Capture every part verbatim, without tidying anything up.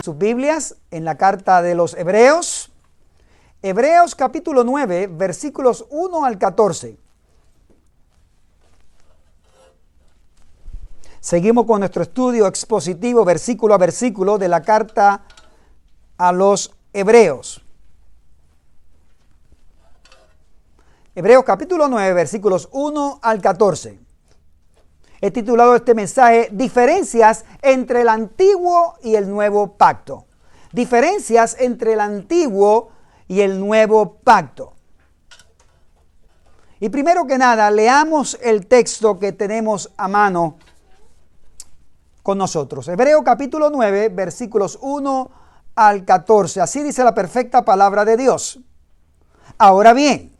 sus Biblias en la carta de los Hebreos. Hebreos capítulo nueve, versículos uno al catorce. Seguimos con nuestro estudio expositivo versículo a versículo de la carta a los Hebreos. Hebreos capítulo nueve, versículos uno al catorce. He titulado este mensaje Diferencias entre el Antiguo y el Nuevo Pacto. Diferencias entre el Antiguo y el Nuevo Pacto. Y primero que nada, leamos el texto que tenemos a mano con nosotros. Hebreos capítulo nueve, versículos uno al catorce. Así dice la perfecta palabra de Dios. Ahora bien,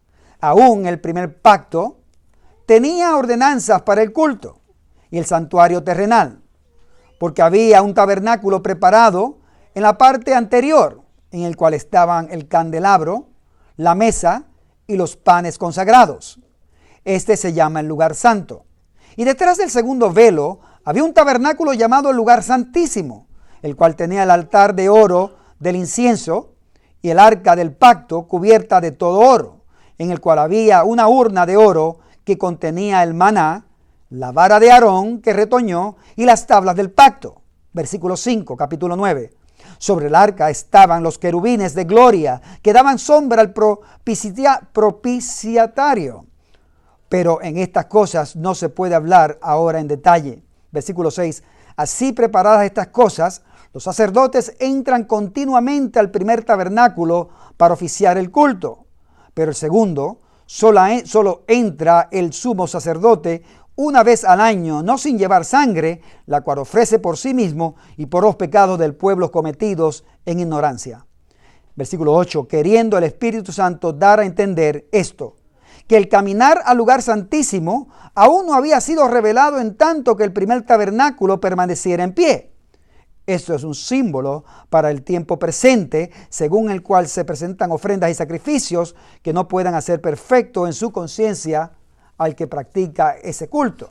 aún el primer pacto tenía ordenanzas para el culto y el santuario terrenal, porque había un tabernáculo preparado en la parte anterior, en el cual estaban el candelabro, la mesa y los panes consagrados. Este se llama el lugar santo. Y detrás del segundo velo había un tabernáculo llamado el lugar santísimo, el cual tenía el altar de oro del incienso y el arca del pacto cubierta de todo oro, en el cual había una urna de oro que contenía el maná, la vara de Aarón que retoñó y las tablas del pacto. Versículo cinco, capítulo nueve. Sobre el arca estaban los querubines de gloria que daban sombra al propicia, propiciatario. Pero en estas cosas no se puede hablar ahora en detalle. Versículo seis. Así preparadas estas cosas, los sacerdotes entran continuamente al primer tabernáculo para oficiar el culto. Pero el segundo, Solo, solo entra el sumo sacerdote una vez al año, no sin llevar sangre, la cual ofrece por sí mismo y por los pecados del pueblo cometidos en ignorancia. Versículo ocho. Queriendo el Espíritu Santo dar a entender esto, que el caminar al lugar santísimo aún no había sido revelado en tanto que el primer tabernáculo permaneciera en pie. Esto es un símbolo para el tiempo presente, según el cual se presentan ofrendas y sacrificios que no puedan hacer perfecto en su conciencia al que practica ese culto,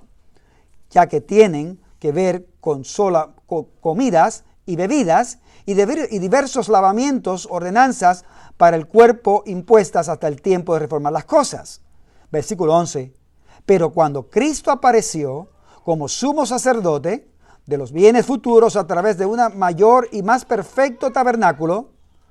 ya que tienen que ver con sola, con comidas y bebidas y, de, y diversos lavamientos, ordenanzas para el cuerpo impuestas hasta el tiempo de reformar las cosas. Versículo once. Pero cuando Cristo apareció como sumo sacerdote de los bienes futuros a través de un mayor y más perfecto tabernáculo,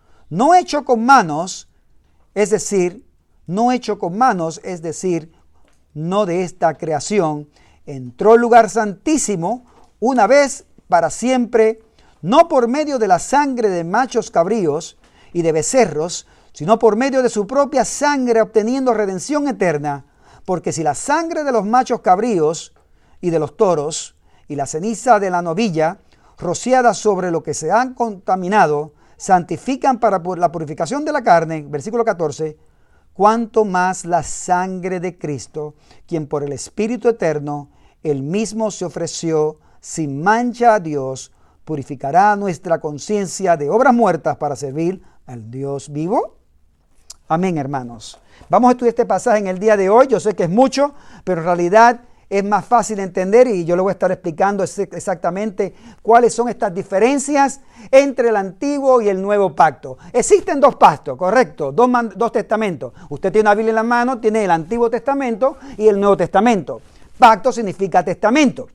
no hecho con manos, es decir, no hecho con manos, es decir, no de esta creación, entró al lugar santísimo una vez para siempre, no por medio de la sangre de machos cabríos y de becerros, sino por medio de su propia sangre, obteniendo redención eterna, porque si la sangre de los machos cabríos y de los toros y la ceniza de la novilla, rociada sobre lo que se han contaminado, santifican para la purificación de la carne, versículo catorce, cuanto más la sangre de Cristo, quien por el Espíritu eterno, él mismo se ofreció sin mancha a Dios, purificará nuestra conciencia de obras muertas para servir al Dios vivo. Amén, hermanos. Vamos a estudiar este pasaje en el día de hoy. Yo sé que es mucho, pero en realidad es más fácil entender y yo le voy a estar explicando exactamente cuáles son estas diferencias entre el Antiguo y el Nuevo Pacto. Existen dos pactos, correcto, dos, dos testamentos. Usted tiene una Biblia en la mano, tiene el Antiguo Testamento y el Nuevo Testamento. Pacto significa testamento.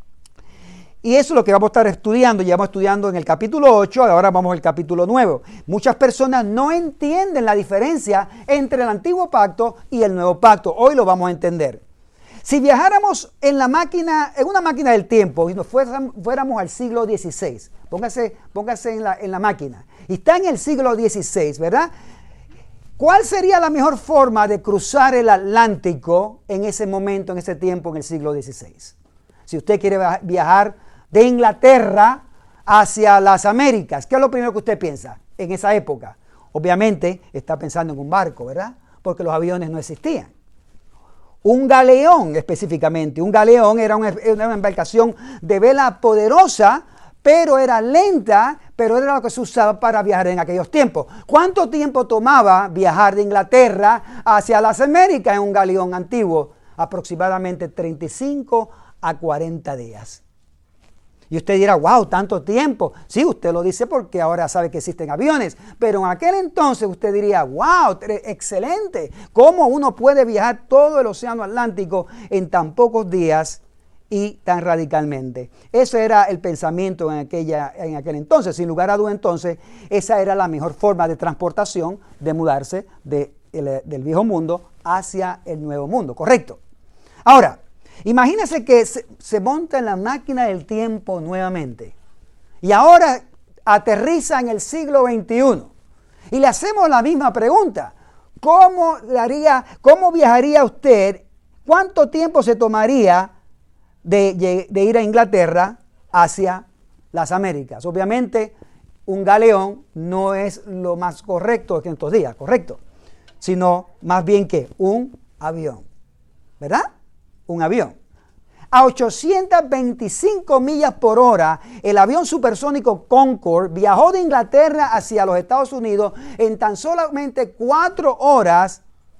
Y eso es lo que vamos a estar estudiando. Llevamos estudiando en el capítulo ocho, ahora vamos al capítulo nueve. Muchas personas no entienden la diferencia entre el Antiguo Pacto y el Nuevo Pacto. Hoy lo vamos a entender. Si viajáramos en la máquina, en una máquina del tiempo y nos fuéramos, fuéramos al siglo dieciséis, póngase, póngase en, la, en la máquina, y está en el siglo dieciséis, ¿verdad? ¿Cuál sería la mejor forma de cruzar el Atlántico en ese momento, en ese tiempo, en el siglo dieciséis? Si usted quiere viajar de Inglaterra hacia las Américas, ¿qué es lo primero que usted piensa en esa época? Obviamente está pensando en un barco, ¿verdad? Porque los aviones no existían. Un galeón específicamente. Un galeón era una, una embarcación de vela poderosa, pero era lenta, pero era lo que se usaba para viajar en aquellos tiempos. ¿Cuánto tiempo tomaba viajar de Inglaterra hacia las Américas en un galeón antiguo? Aproximadamente treinta y cinco a cuarenta días. Y usted dirá, wow, tanto tiempo. Sí, usted lo dice porque ahora sabe que existen aviones. Pero en aquel entonces usted diría, wow, excelente. ¿Cómo uno puede viajar todo el océano Atlántico en tan pocos días y tan radicalmente? Ese era el pensamiento en, aquella, en aquel entonces. Sin lugar a duda, entonces, esa era la mejor forma de transportación, de mudarse de, el, del viejo mundo hacia el nuevo mundo. ¿Correcto? Ahora, imagínese que se, se monta en la máquina del tiempo nuevamente y ahora aterriza en el siglo veintiuno y le hacemos la misma pregunta. ¿Cómo, le haría, cómo viajaría usted? ¿Cuánto tiempo se tomaría de, de ir a Inglaterra hacia las Américas? Obviamente, un galeón no es lo más correcto en estos días, ¿correcto? Sino más bien que un avión, ¿verdad? Un avión. A ochocientas veinticinco millas por hora, el avión supersónico Concorde viajó de Inglaterra hacia los Estados Unidos en tan solamente cuatro horas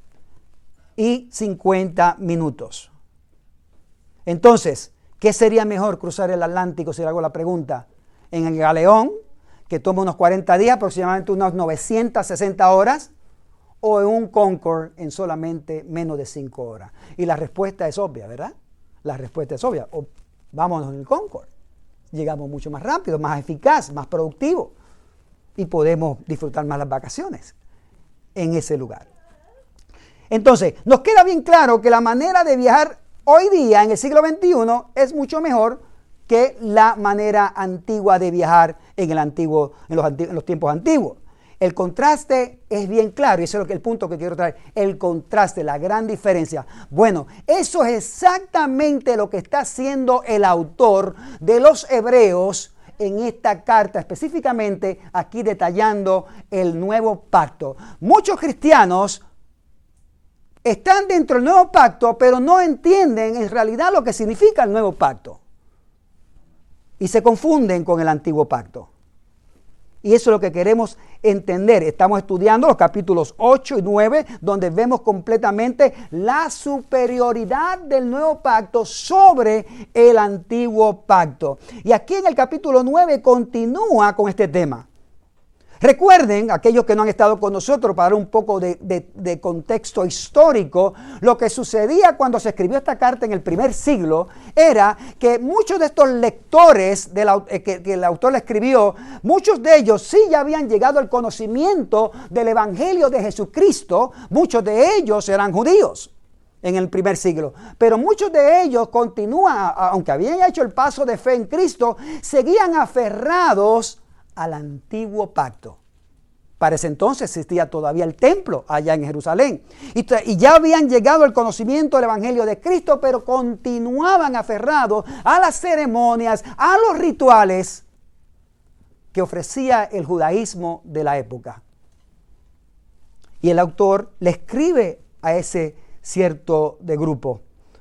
y cincuenta minutos. Entonces, ¿qué sería mejor cruzar el Atlántico, si le hago la pregunta? ¿En el galeón, que toma unos cuarenta días, aproximadamente unas novecientas sesenta horas? ¿O en un Concorde en solamente menos de cinco horas? Y la respuesta es obvia, ¿verdad? La respuesta es obvia. O, vámonos en el Concorde. Llegamos mucho más rápido, más eficaz, más productivo. Y podemos disfrutar más las vacaciones en ese lugar. Entonces, nos queda bien claro que la manera de viajar hoy día, en el siglo veintiuno, es mucho mejor que la manera antigua de viajar en, el antiguo, en, los, en los tiempos antiguos. El contraste es bien claro, y ese es el punto que quiero traer, el contraste, la gran diferencia. Bueno, eso es exactamente lo que está haciendo el autor de los Hebreos en esta carta, específicamente aquí detallando el nuevo pacto. Muchos cristianos están dentro del nuevo pacto, pero no entienden en realidad lo que significa el nuevo pacto. Y se confunden con el antiguo pacto. Y eso es lo que queremos entender. Estamos estudiando los capítulos ocho y nueve, donde vemos completamente la superioridad del nuevo pacto sobre el antiguo pacto. Y aquí en el capítulo nueve continúa con este tema. Recuerden, aquellos que no han estado con nosotros, para dar un poco de, de, de contexto histórico, lo que sucedía cuando se escribió esta carta en el primer siglo era que muchos de estos lectores de la, eh, que, que el autor le escribió, muchos de ellos sí ya habían llegado al conocimiento del Evangelio de Jesucristo. Muchos de ellos eran judíos en el primer siglo, pero muchos de ellos continúan, aunque habían hecho el paso de fe en Cristo, seguían aferrados al antiguo pacto. Para ese entonces existía todavía el templo allá en Jerusalén. Y, y ya habían llegado al conocimiento del Evangelio de Cristo, pero continuaban aferrados a las ceremonias, a los rituales que ofrecía el judaísmo de la época. Y el autor le escribe a ese cierto de grupo.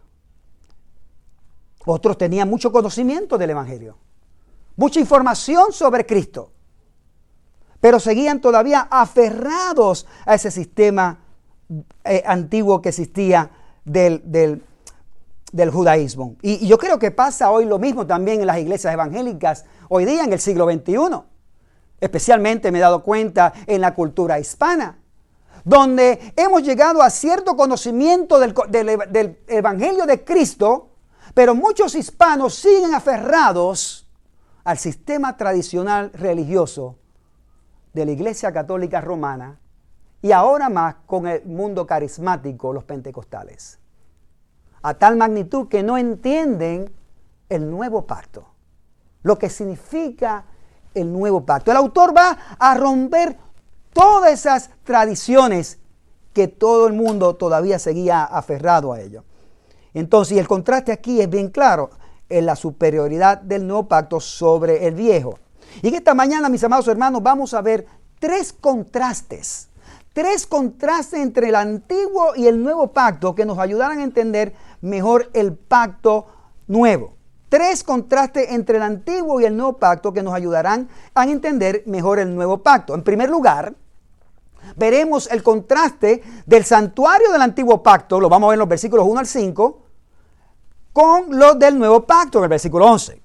Otros tenían mucho conocimiento del Evangelio, mucha información sobre Cristo, pero seguían todavía aferrados a ese sistema eh, antiguo que existía del, del, del judaísmo. Y, y yo creo que pasa hoy lo mismo también en las iglesias evangélicas, hoy día en el siglo veintiuno. Especialmente me he dado cuenta en la cultura hispana, donde hemos llegado a cierto conocimiento del, del, del Evangelio de Cristo, pero muchos hispanos siguen aferrados al sistema tradicional religioso de la Iglesia Católica Romana y ahora más con el mundo carismático, los pentecostales. A tal magnitud que no entienden el nuevo pacto, lo que significa el nuevo pacto. El autor va a romper todas esas tradiciones que todo el mundo todavía seguía aferrado a ello. Entonces, el contraste aquí es bien claro en la superioridad del nuevo pacto sobre el viejo. Y en esta mañana, mis amados hermanos, vamos a ver tres contrastes, tres contrastes entre el antiguo y el nuevo pacto que nos ayudarán a entender mejor el pacto nuevo. Tres contrastes entre el antiguo y el nuevo pacto que nos ayudarán a entender mejor el nuevo pacto. En primer lugar, veremos el contraste del santuario del antiguo pacto, lo vamos a ver en los versículos uno al cinco, con los del nuevo pacto en el versículo once.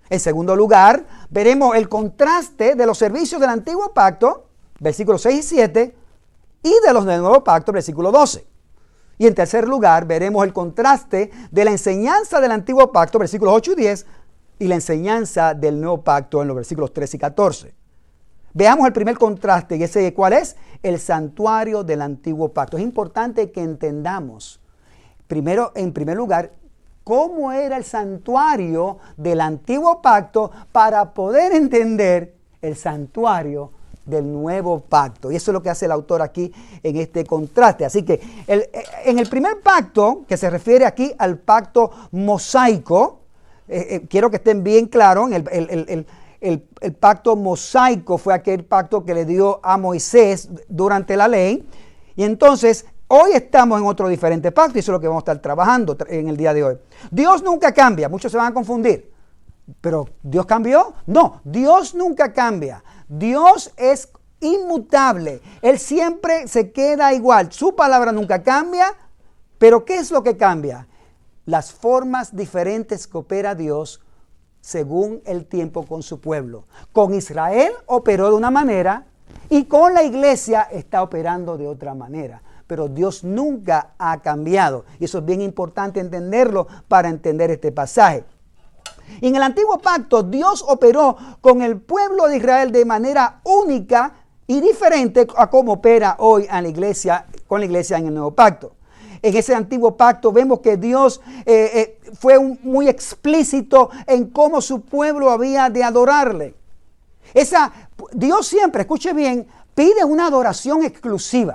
En segundo lugar, veremos el contraste de los servicios del antiguo pacto, versículos seis y siete, y de los del nuevo pacto, versículo doce. Y en tercer lugar, veremos el contraste de la enseñanza del antiguo pacto, versículos ocho y diez, y la enseñanza del nuevo pacto en los versículos trece y catorce. Veamos el primer contraste, y ese ¿cuál es? El santuario del antiguo pacto. Es importante que entendamos, primero, en primer lugar, cómo era el santuario del antiguo pacto para poder entender el santuario del nuevo pacto. Y eso es lo que hace el autor aquí en este contraste. Así que el, en el primer pacto, que se refiere aquí al pacto mosaico, eh, eh, quiero que estén bien claros, el, el, el, el, el, el pacto mosaico fue aquel pacto que le dio a Moisés durante la ley. Y entonces, hoy estamos en otro diferente pacto y eso es lo que vamos a estar trabajando en el día de hoy. Dios nunca cambia, muchos se van a confundir. ¿Pero Dios cambió? No, Dios nunca cambia. Dios es inmutable. Él siempre se queda igual. Su palabra nunca cambia. Pero ¿qué es lo que cambia? Las formas diferentes que opera Dios según el tiempo con su pueblo. Con Israel operó de una manera y con la iglesia está operando de otra manera. Pero Dios nunca ha cambiado. Y eso es bien importante entenderlo para entender este pasaje. Y en el antiguo pacto, Dios operó con el pueblo de Israel de manera única y diferente a cómo opera hoy a la iglesia, con la iglesia en el nuevo pacto. En ese antiguo pacto vemos que Dios eh, eh, fue un, muy explícito en cómo su pueblo había de adorarle. Esa, Dios siempre, escuche bien, pide una adoración exclusiva.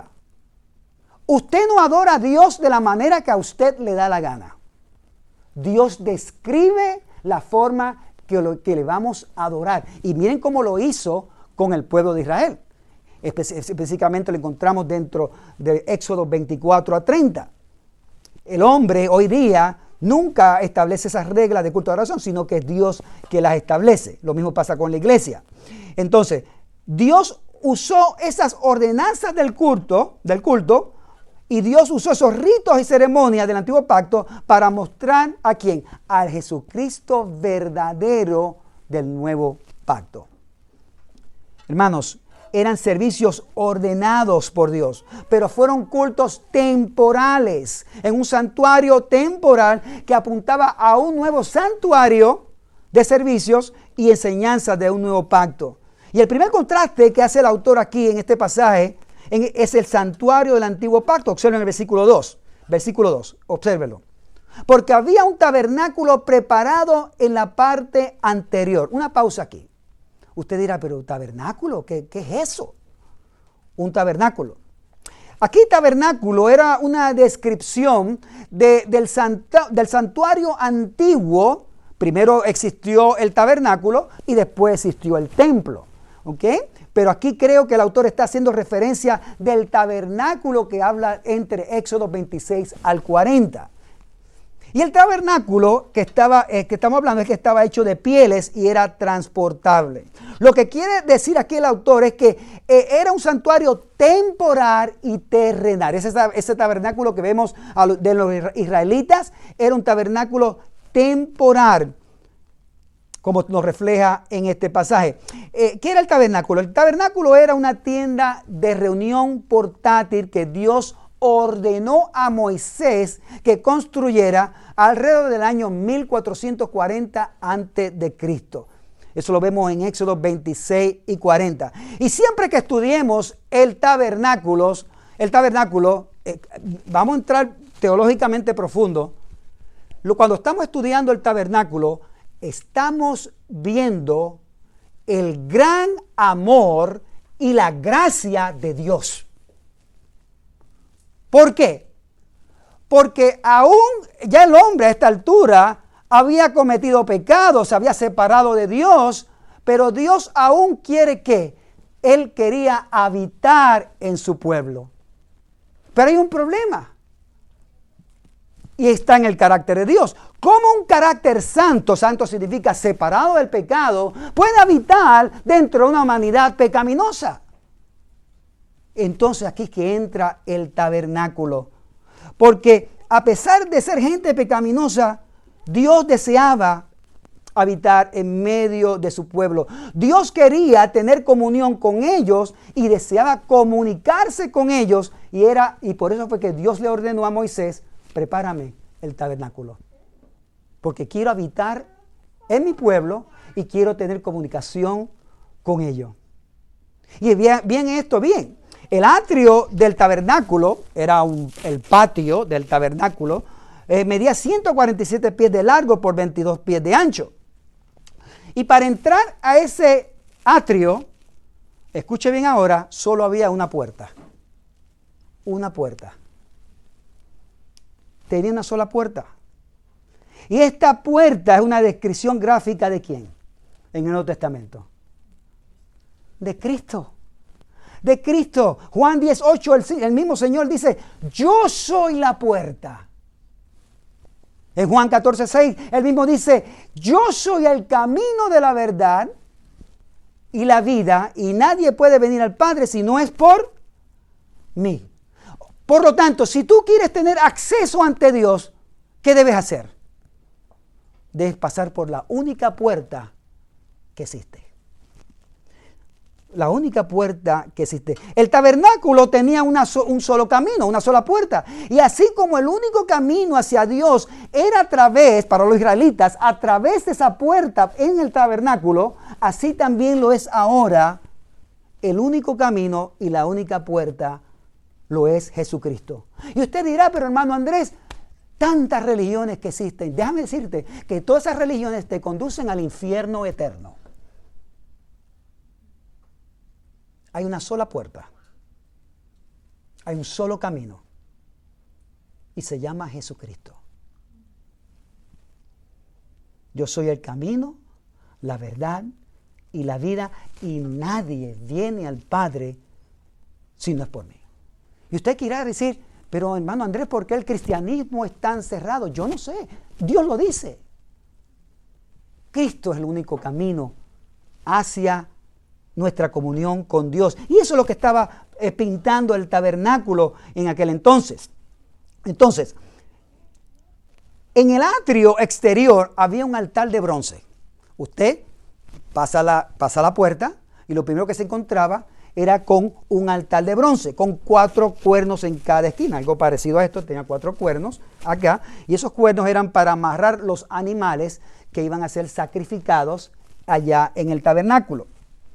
Usted no adora a Dios de la manera que a usted le da la gana. Dios describe la forma que, lo, que le vamos a adorar. Y miren cómo lo hizo con el pueblo de Israel. Espe- específicamente lo encontramos dentro de Éxodo veinticuatro a treinta. El hombre hoy día nunca establece esas reglas de culto de adoración, sino que es Dios que las establece. Lo mismo pasa con la iglesia. Entonces, Dios usó esas ordenanzas del culto, del culto, y Dios usó esos ritos y ceremonias del antiguo pacto para mostrar a quién, al Jesucristo verdadero del nuevo pacto. Hermanos, eran servicios ordenados por Dios, pero fueron cultos temporales, en un santuario temporal que apuntaba a un nuevo santuario de servicios y enseñanzas de un nuevo pacto. Y el primer contraste que hace el autor aquí en este pasaje es el santuario del antiguo pacto. Observen el versículo dos. Versículo dos, obsérvenlo. Porque había un tabernáculo preparado en la parte anterior. Una pausa aquí. Usted dirá, pero tabernáculo, ¿qué, qué es eso? Un tabernáculo. Aquí tabernáculo era una descripción de, del, santa, del santuario antiguo. Primero existió el tabernáculo y después existió el templo. ¿Ok? Pero aquí creo que el autor está haciendo referencia del tabernáculo que habla entre Éxodo veintiséis al cuarenta. Y el tabernáculo que, estaba, eh, que estamos hablando es que estaba hecho de pieles y era transportable. Lo que quiere decir aquí el autor es que eh, era un santuario temporal y terrenal. Ese, ese tabernáculo que vemos de los israelitas era un tabernáculo temporal, como nos refleja en este pasaje. Eh, ¿Qué era el tabernáculo? El tabernáculo era una tienda de reunión portátil que Dios ordenó a Moisés que construyera alrededor del año mil cuatrocientos cuarenta antes de Cristo. Eso lo vemos en Éxodo veintiséis y cuarenta. Y siempre que estudiemos el tabernáculo, el tabernáculo, eh, vamos a entrar teológicamente profundo. Cuando estamos estudiando el tabernáculo, estamos viendo el gran amor y la gracia de Dios. ¿Por qué? Porque aún ya el hombre a esta altura había cometido pecados, se había separado de Dios, pero Dios aún quiere que Él quería habitar en su pueblo. Pero hay un problema. Y está en el carácter de Dios. ¿Cómo un carácter santo, santo significa separado del pecado, puede habitar dentro de una humanidad pecaminosa? Entonces aquí es que entra el tabernáculo. Porque a pesar de ser gente pecaminosa, Dios deseaba habitar en medio de su pueblo. Dios quería tener comunión con ellos y deseaba comunicarse con ellos. Y, era, y por eso fue que Dios le ordenó a Moisés, prepárame el tabernáculo. Porque quiero habitar en mi pueblo y quiero tener comunicación con ellos. Y bien, bien esto, bien. El atrio del tabernáculo, era un, el patio del tabernáculo, eh, medía ciento cuarenta y siete pies de largo por veintidós pies de ancho. Y para entrar a ese atrio, escuche bien ahora, solo había una puerta. Una puerta. Tenía una sola puerta. Y esta puerta es una descripción gráfica de quién en el Nuevo Testamento. De Cristo. De Cristo. Juan diez ocho, el, el mismo Señor dice, yo soy la puerta. En Juan catorce seis, él mismo dice, yo soy el camino de la verdad y la vida, y nadie puede venir al Padre si no es por mí. Por lo tanto, si tú quieres tener acceso ante Dios, ¿qué debes hacer? Debes pasar por la única puerta que existe. La única puerta que existe. El tabernáculo tenía una so, un solo camino, una sola puerta. Y así como el único camino hacia Dios era a través, para los israelitas, a través de esa puerta en el tabernáculo, así también lo es ahora. El único camino y la única puerta lo es Jesucristo. Y usted dirá, pero hermano Andrés, tantas religiones que existen. Déjame decirte que todas esas religiones te conducen al infierno eterno. Hay una sola puerta. Hay un solo camino. Y se llama Jesucristo. Yo soy el camino, la verdad y la vida. Y nadie viene al Padre si no es por mí. Y usted quiera decir, pero hermano Andrés, ¿por qué el cristianismo es tan cerrado? Yo no sé. Dios lo dice. Cristo es el único camino hacia nuestra comunión con Dios. Y eso es lo que estaba eh, pintando el tabernáculo en aquel entonces. Entonces, en el atrio exterior había un altar de bronce. Usted pasa la, pasa la puerta y lo primero que se encontraba era con un altar de bronce, con cuatro cuernos en cada esquina. Algo parecido a esto, tenía cuatro cuernos acá. Y esos cuernos eran para amarrar los animales que iban a ser sacrificados allá en el tabernáculo.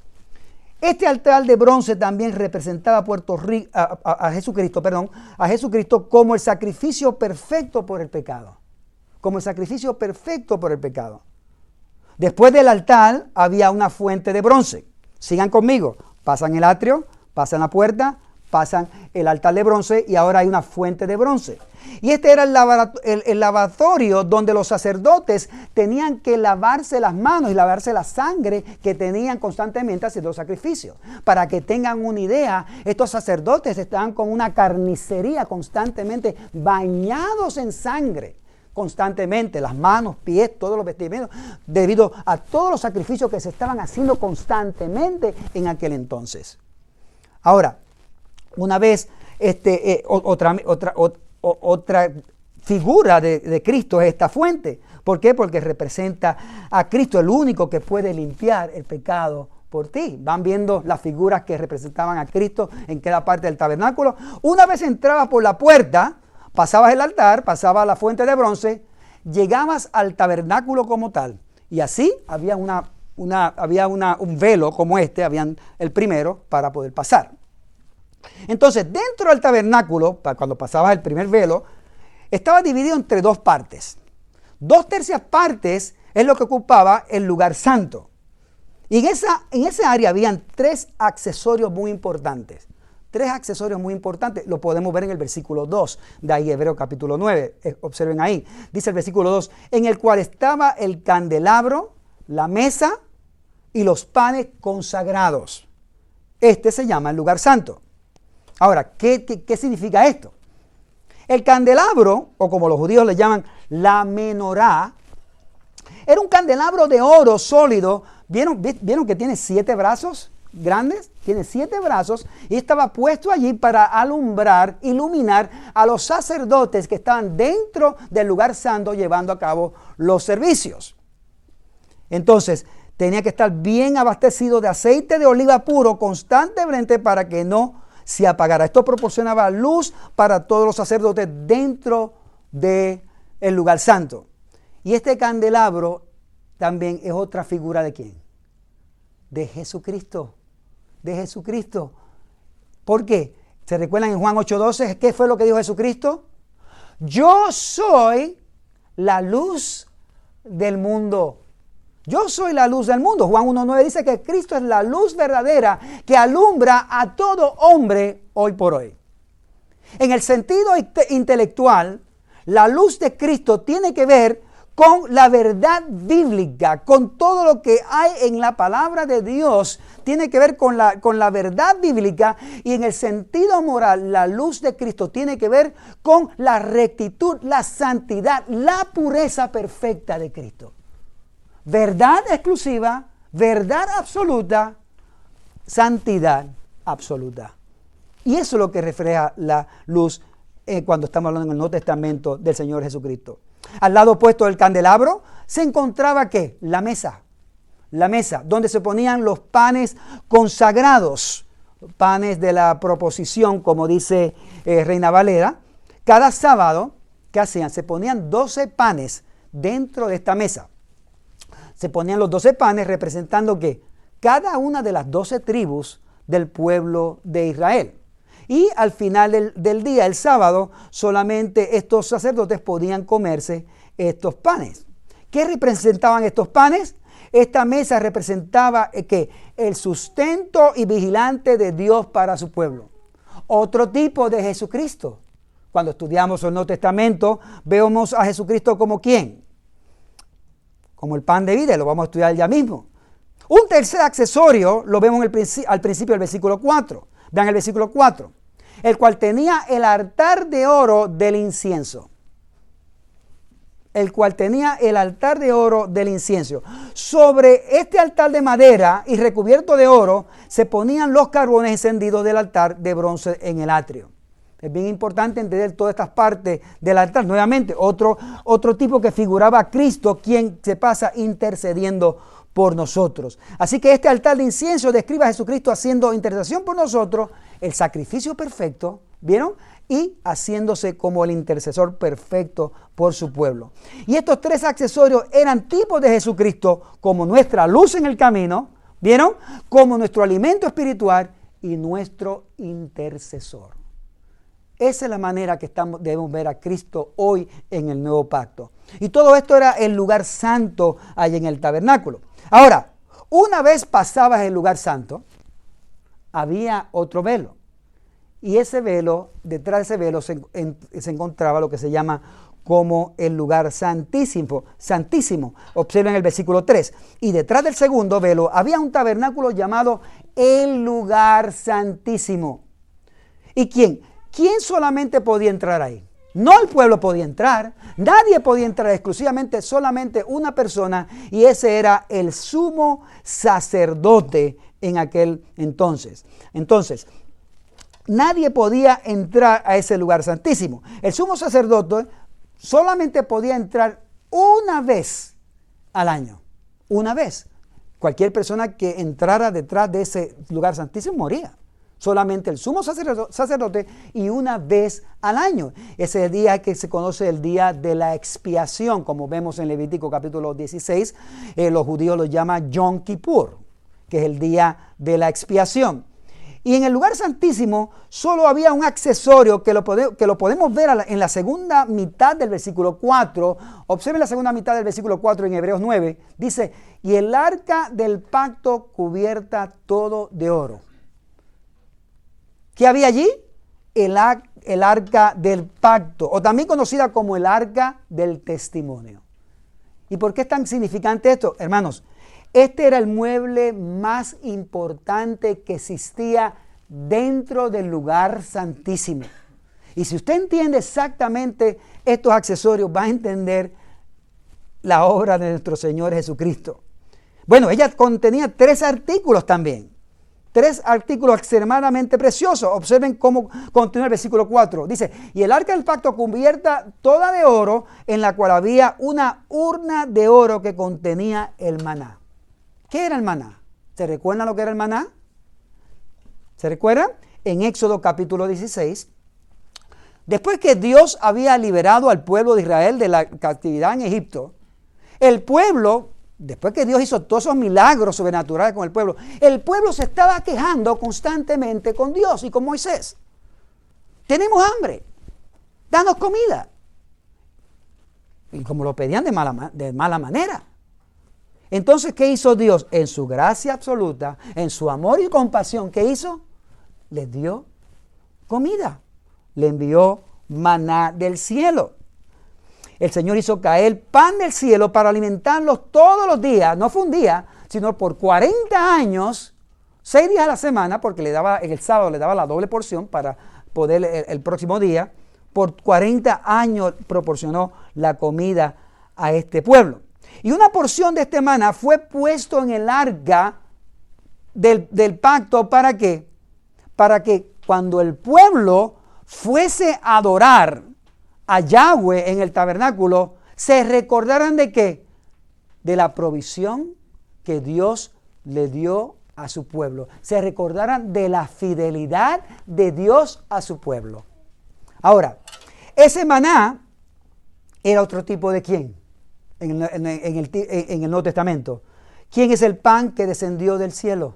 Este altar de bronce también representaba a, Puerto Rico, a, a, a Jesucristo, perdón, a Jesucristo como el sacrificio perfecto por el pecado. Como el sacrificio perfecto por el pecado. Después del altar había una fuente de bronce. Sigan conmigo. Pasan el atrio, pasan la puerta, pasan el altar de bronce y ahora hay una fuente de bronce. Y este era el, lava, el, el lavatorio donde los sacerdotes tenían que lavarse las manos y lavarse la sangre que tenían constantemente haciendo los sacrificios. Para que tengan una idea, estos sacerdotes estaban con una carnicería constantemente bañados en sangre. Constantemente, las manos, pies, todos los vestimentos, debido a todos los sacrificios que se estaban haciendo constantemente en aquel entonces. Ahora, una vez, este, eh, otra, otra, otra, otra figura de, de Cristo es esta fuente. ¿Por qué? Porque representa a Cristo, el único que puede limpiar el pecado por ti. Van viendo las figuras que representaban a Cristo en cada parte del tabernáculo. Una vez entrabas por la puerta, pasabas el altar, pasabas la fuente de bronce, llegabas al tabernáculo como tal. Y así había, una, una, había una, un velo como este, habían el primero para poder pasar. Entonces, dentro del tabernáculo, cuando pasabas el primer velo, estaba dividido entre dos partes. Dos tercias partes es lo que ocupaba el lugar santo. Y en esa, en esa área habían tres accesorios muy importantes. Tres accesorios muy importantes, lo podemos ver en el versículo dos, de ahí Hebreos capítulo nueve, eh, observen ahí, dice el versículo dos, en el cual estaba el candelabro, la mesa y los panes consagrados. Este se llama el lugar santo. Ahora, ¿qué, qué, qué significa esto? El candelabro, o como los judíos le llaman, la menorá, era un candelabro de oro sólido. ¿Vieron, ¿Vieron que tiene siete brazos grandes? Tiene siete brazos y estaba puesto allí para alumbrar, iluminar a los sacerdotes que estaban dentro del lugar santo llevando a cabo los servicios. Entonces, tenía que estar bien abastecido de aceite de oliva puro constantemente para que no se apagara. Esto proporcionaba luz para todos los sacerdotes dentro del lugar santo. Y este candelabro también es otra figura de ¿quién? De Jesucristo. De Jesucristo. ¿Por qué? ¿Se recuerdan en Juan ocho doce? ¿Qué fue lo que dijo Jesucristo? Yo soy la luz del mundo. Yo soy la luz del mundo. Juan uno nueve dice que Cristo es la luz verdadera que alumbra a todo hombre hoy por hoy. En el sentido intelectual, la luz de Cristo tiene que ver con la verdad bíblica, con todo lo que hay en la palabra de Dios, tiene que ver con la, con la verdad bíblica, y en el sentido moral, la luz de Cristo tiene que ver con la rectitud, la santidad, la pureza perfecta de Cristo. Verdad exclusiva, verdad absoluta, santidad absoluta. Y eso es lo que refleja la luz eh, cuando estamos hablando en el Nuevo Testamento del Señor Jesucristo. Al lado opuesto del candelabro se encontraba ¿qué? La mesa. La mesa, donde se ponían los panes consagrados, panes de la proposición, como dice eh, Reina Valera. Cada sábado, ¿qué hacían? Se ponían doce panes dentro de esta mesa. Se ponían los doce panes representando ¿qué? Cada una de las doce tribus del pueblo de Israel. Y al final del, del día, el sábado, solamente estos sacerdotes podían comerse estos panes. ¿Qué representaban estos panes? Esta mesa representaba eh, ¿qué? El sustento y vigilante de Dios para su pueblo. Otro tipo de Jesucristo. Cuando estudiamos el Nuevo Testamento, vemos a Jesucristo como ¿quién? Como el pan de vida, y lo vamos a estudiar ya mismo. Un tercer accesorio lo vemos en el princi- al principio del versículo cuatro. Vean el versículo cuatro. El cual tenía el altar de oro del incienso. El cual tenía el altar de oro del incienso. Sobre este altar de madera y recubierto de oro se ponían los carbones encendidos del altar de bronce en el atrio. Es bien importante entender todas estas partes del altar. Nuevamente, otro, otro tipo que figuraba a Cristo, quien se pasa intercediendo por nosotros. Así que este altar de incienso describe a Jesucristo haciendo intercesión por nosotros, el sacrificio perfecto, ¿vieron? Y haciéndose como el intercesor perfecto por su pueblo. Y estos tres accesorios eran tipos de Jesucristo como nuestra luz en el camino, ¿vieron? Como nuestro alimento espiritual y nuestro intercesor. Esa es la manera que estamos, debemos ver a Cristo hoy en el nuevo pacto. Y todo esto era el lugar santo allá en el tabernáculo. Ahora, una vez pasabas el lugar santo, había otro velo. Y ese velo, detrás de ese velo se, en, se encontraba lo que se llama como el lugar santísimo. Santísimo. Observen el versículo tres. Y detrás del segundo velo había un tabernáculo llamado el lugar santísimo. ¿Y quién? ¿Quién solamente podía entrar ahí? No el pueblo podía entrar, nadie podía entrar, exclusivamente solamente una persona, y ese era el sumo sacerdote en aquel entonces. Entonces, nadie podía entrar a ese lugar santísimo. El sumo sacerdote solamente podía entrar una vez al año, una vez. Cualquier persona que entrara detrás de ese lugar santísimo moría. Solamente el sumo sacerdote y una vez al año. Ese día que se conoce el día de la expiación, como vemos en Levítico capítulo dieciséis, eh, los judíos lo llaman Yom Kippur, que es el día de la expiación. Y en el lugar santísimo solo había un accesorio que lo, pode, que lo podemos ver la, en la segunda mitad del versículo cuatro. Observen la segunda mitad del versículo cuatro en Hebreos nueve. Dice, y el arca del pacto cubierta todo de oro. ¿Qué había allí? El, el arca del pacto, o también conocida como el arca del testimonio. ¿Y por qué es tan significante esto? Hermanos, este era el mueble más importante que existía dentro del lugar santísimo. Y si usted entiende exactamente estos accesorios, va a entender la obra de nuestro Señor Jesucristo. Bueno, ella contenía tres artículos también. tres artículos extremadamente preciosos. Observen cómo continúa el versículo cuatro. Dice, y el arca del pacto cubierta toda de oro, en la cual había una urna de oro que contenía el maná. ¿Qué era el maná? ¿Se recuerdan lo que era el maná? ¿Se recuerdan? En Éxodo capítulo dieciséis, después que Dios había liberado al pueblo de Israel de la cautividad en Egipto, el pueblo, después que Dios hizo todos esos milagros sobrenaturales con el pueblo, el pueblo se estaba quejando constantemente con Dios y con Moisés. Tenemos hambre, danos comida. Y como lo pedían de mala, de mala manera. Entonces, ¿qué hizo Dios? En su gracia absoluta, en su amor y compasión, ¿qué hizo? Les dio comida. Le envió maná del cielo. El Señor hizo caer pan del cielo para alimentarlos todos los días. No fue un día, sino por cuarenta años, seis días a la semana, porque le daba, el sábado le daba la doble porción para poder el, el próximo día. Por cuarenta años proporcionó la comida a este pueblo. Y una porción de este maná fue puesto en el arca del, del pacto. ¿Para qué? Para que cuando el pueblo fuese a adorar a Yahweh en el tabernáculo, se recordaran de qué? De la provisión que Dios le dio a su pueblo. Se recordaran de la fidelidad de Dios a su pueblo. Ahora, ese maná era otro tipo de quién en, en, en, el, en el Nuevo Testamento. ¿Quién es el pan que descendió del cielo?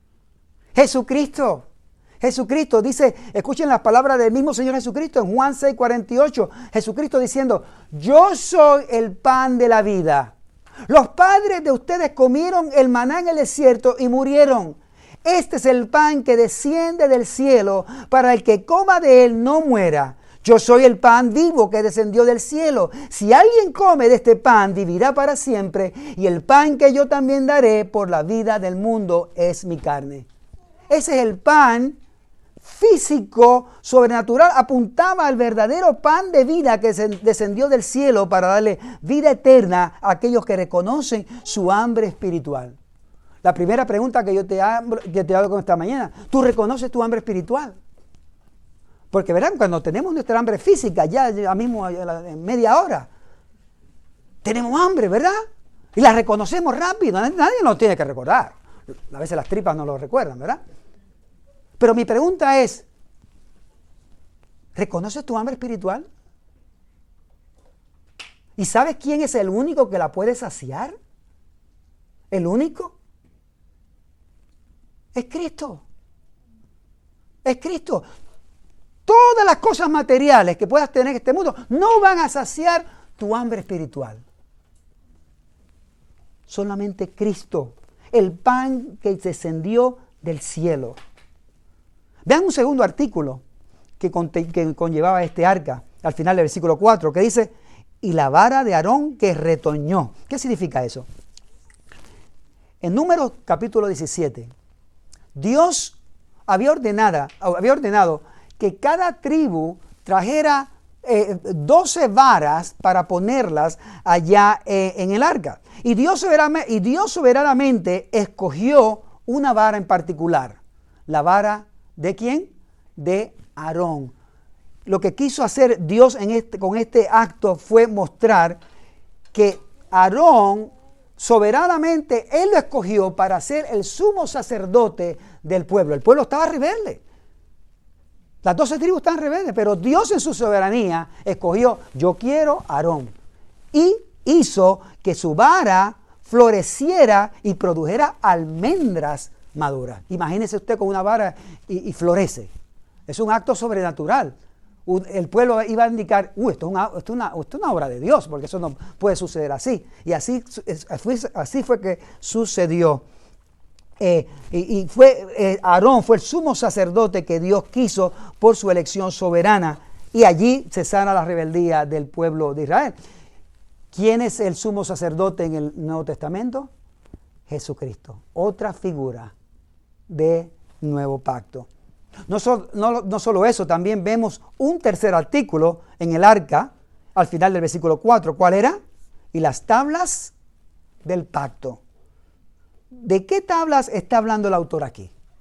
Jesucristo. Jesucristo dice, escuchen las palabras del mismo Señor Jesucristo en Juan seis cuarenta y ocho. Jesucristo diciendo, yo soy el pan de la vida. Los padres de ustedes comieron el maná en el desierto y murieron. Este es el pan que desciende del cielo para el que coma de él no muera. Yo soy el pan vivo que descendió del cielo. Si alguien come de este pan, vivirá para siempre. Y el pan que yo también daré por la vida del mundo es mi carne. Ese es el pan físico, sobrenatural, apuntaba al verdadero pan de vida que descendió del cielo para darle vida eterna a aquellos que reconocen su hambre espiritual. La primera pregunta que yo te hago, que te hago con esta mañana, ¿tú reconoces tu hambre espiritual? Porque verán, cuando tenemos nuestra hambre física, ya, ya mismo en media hora, tenemos hambre, ¿verdad? Y la reconocemos rápido, nadie nos tiene que recordar. A veces las tripas no lo recuerdan, ¿verdad? Pero mi pregunta es, ¿reconoces tu hambre espiritual? ¿Y sabes quién es el único que la puede saciar? ¿El único? Es Cristo. Es Cristo. Todas las cosas materiales que puedas tener en este mundo no van a saciar tu hambre espiritual. Solamente Cristo, el pan que descendió del cielo. Vean un segundo artículo que, que conllevaba este arca, al final del versículo cuatro, que dice, y la vara de Aarón que retoñó. ¿Qué significa eso? En Números capítulo diecisiete, Dios había ordenado, había ordenado que cada tribu trajera eh, doce varas para ponerlas allá eh, en el arca. Y Dios, soberanamente, y Dios soberanamente escogió una vara en particular, la vara ¿de quién? De Aarón. Lo que quiso hacer Dios en este, con este acto fue mostrar que Aarón soberanamente, él lo escogió para ser el sumo sacerdote del pueblo. El pueblo estaba rebelde. Las doce tribus estaban rebeldes, pero Dios en su soberanía escogió, yo quiero a Aarón. Y hizo que su vara floreciera y produjera almendras madura. Imagínese usted con una vara y, y florece. Es un acto sobrenatural. El pueblo iba a indicar, uh, esto, es una, esto, es una, esto es una obra de Dios, porque eso no puede suceder así. Y así, así fue que sucedió. Eh, y, y fue eh, Aarón fue el sumo sacerdote que Dios quiso por su elección soberana. Y allí se sana la rebeldía del pueblo de Israel. ¿Quién es el sumo sacerdote en el Nuevo Testamento? Jesucristo. Otra figura de nuevo pacto. No, so, no, no solo eso, también vemos un tercer artículo en el arca, al final del versículo cuatro. ¿Cuál era? Y las tablas del pacto. ¿De qué tablas está hablando el autor aquí?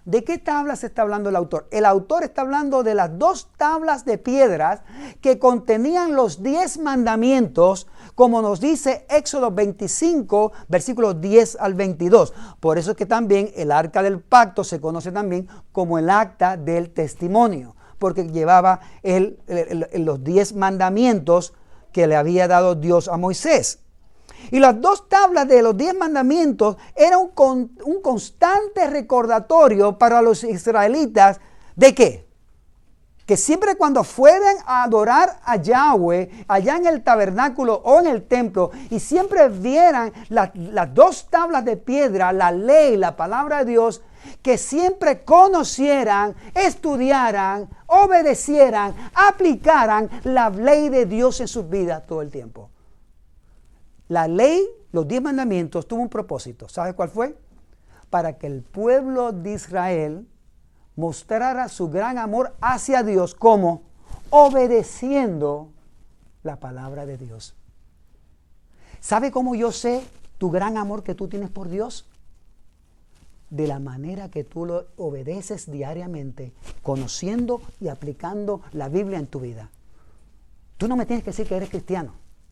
¿de qué tablas está hablando el autor? El autor está hablando de las dos tablas de piedras que contenían los diez mandamientos, como nos dice Éxodo veinticinco, versículos diez al veintidós. Por eso es que también el arca del pacto se conoce también como el acta del testimonio, porque llevaba el, el, el, los diez mandamientos que le había dado Dios a Moisés. Y las dos tablas de los diez mandamientos eran un, con, un constante recordatorio para los israelitas ¿de qué? Que siempre cuando fueran a adorar a Yahweh, allá en el tabernáculo o en el templo, y siempre vieran la, las dos tablas de piedra, la ley, la palabra de Dios, que siempre conocieran, estudiaran, obedecieran, aplicaran la ley de Dios en sus vidas todo el tiempo. La ley, los diez mandamientos, tuvo un propósito. ¿Sabe cuál fue? Para que el pueblo de Israel mostrara su gran amor hacia Dios como obedeciendo la palabra de Dios. ¿Sabe cómo yo sé tu gran amor que tú tienes por Dios? De la manera que tú lo obedeces diariamente, conociendo y aplicando la Biblia en tu vida. Tú no me tienes que decir que eres cristiano.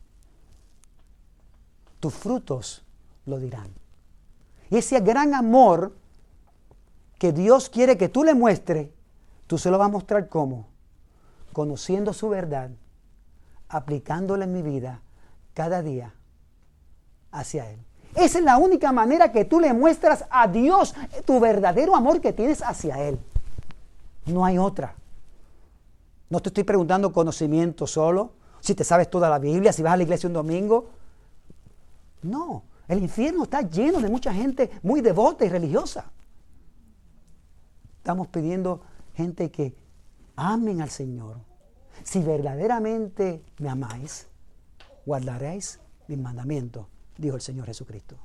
Tus frutos lo dirán. Y ese gran amor que Dios quiere que tú le muestres, tú se lo vas a mostrar ¿cómo? Conociendo su verdad, aplicándola en mi vida cada día hacia Él. Esa es la única manera que tú le muestras a Dios tu verdadero amor que tienes hacia Él. No hay otra. No te estoy preguntando conocimiento solo, si te sabes toda la Biblia, si vas a la iglesia un domingo. No, el infierno está lleno de mucha gente muy devota y religiosa. Estamos pidiendo gente que amen al Señor. Si verdaderamente me amáis, guardaréis mis mandamientos, dijo el Señor Jesucristo.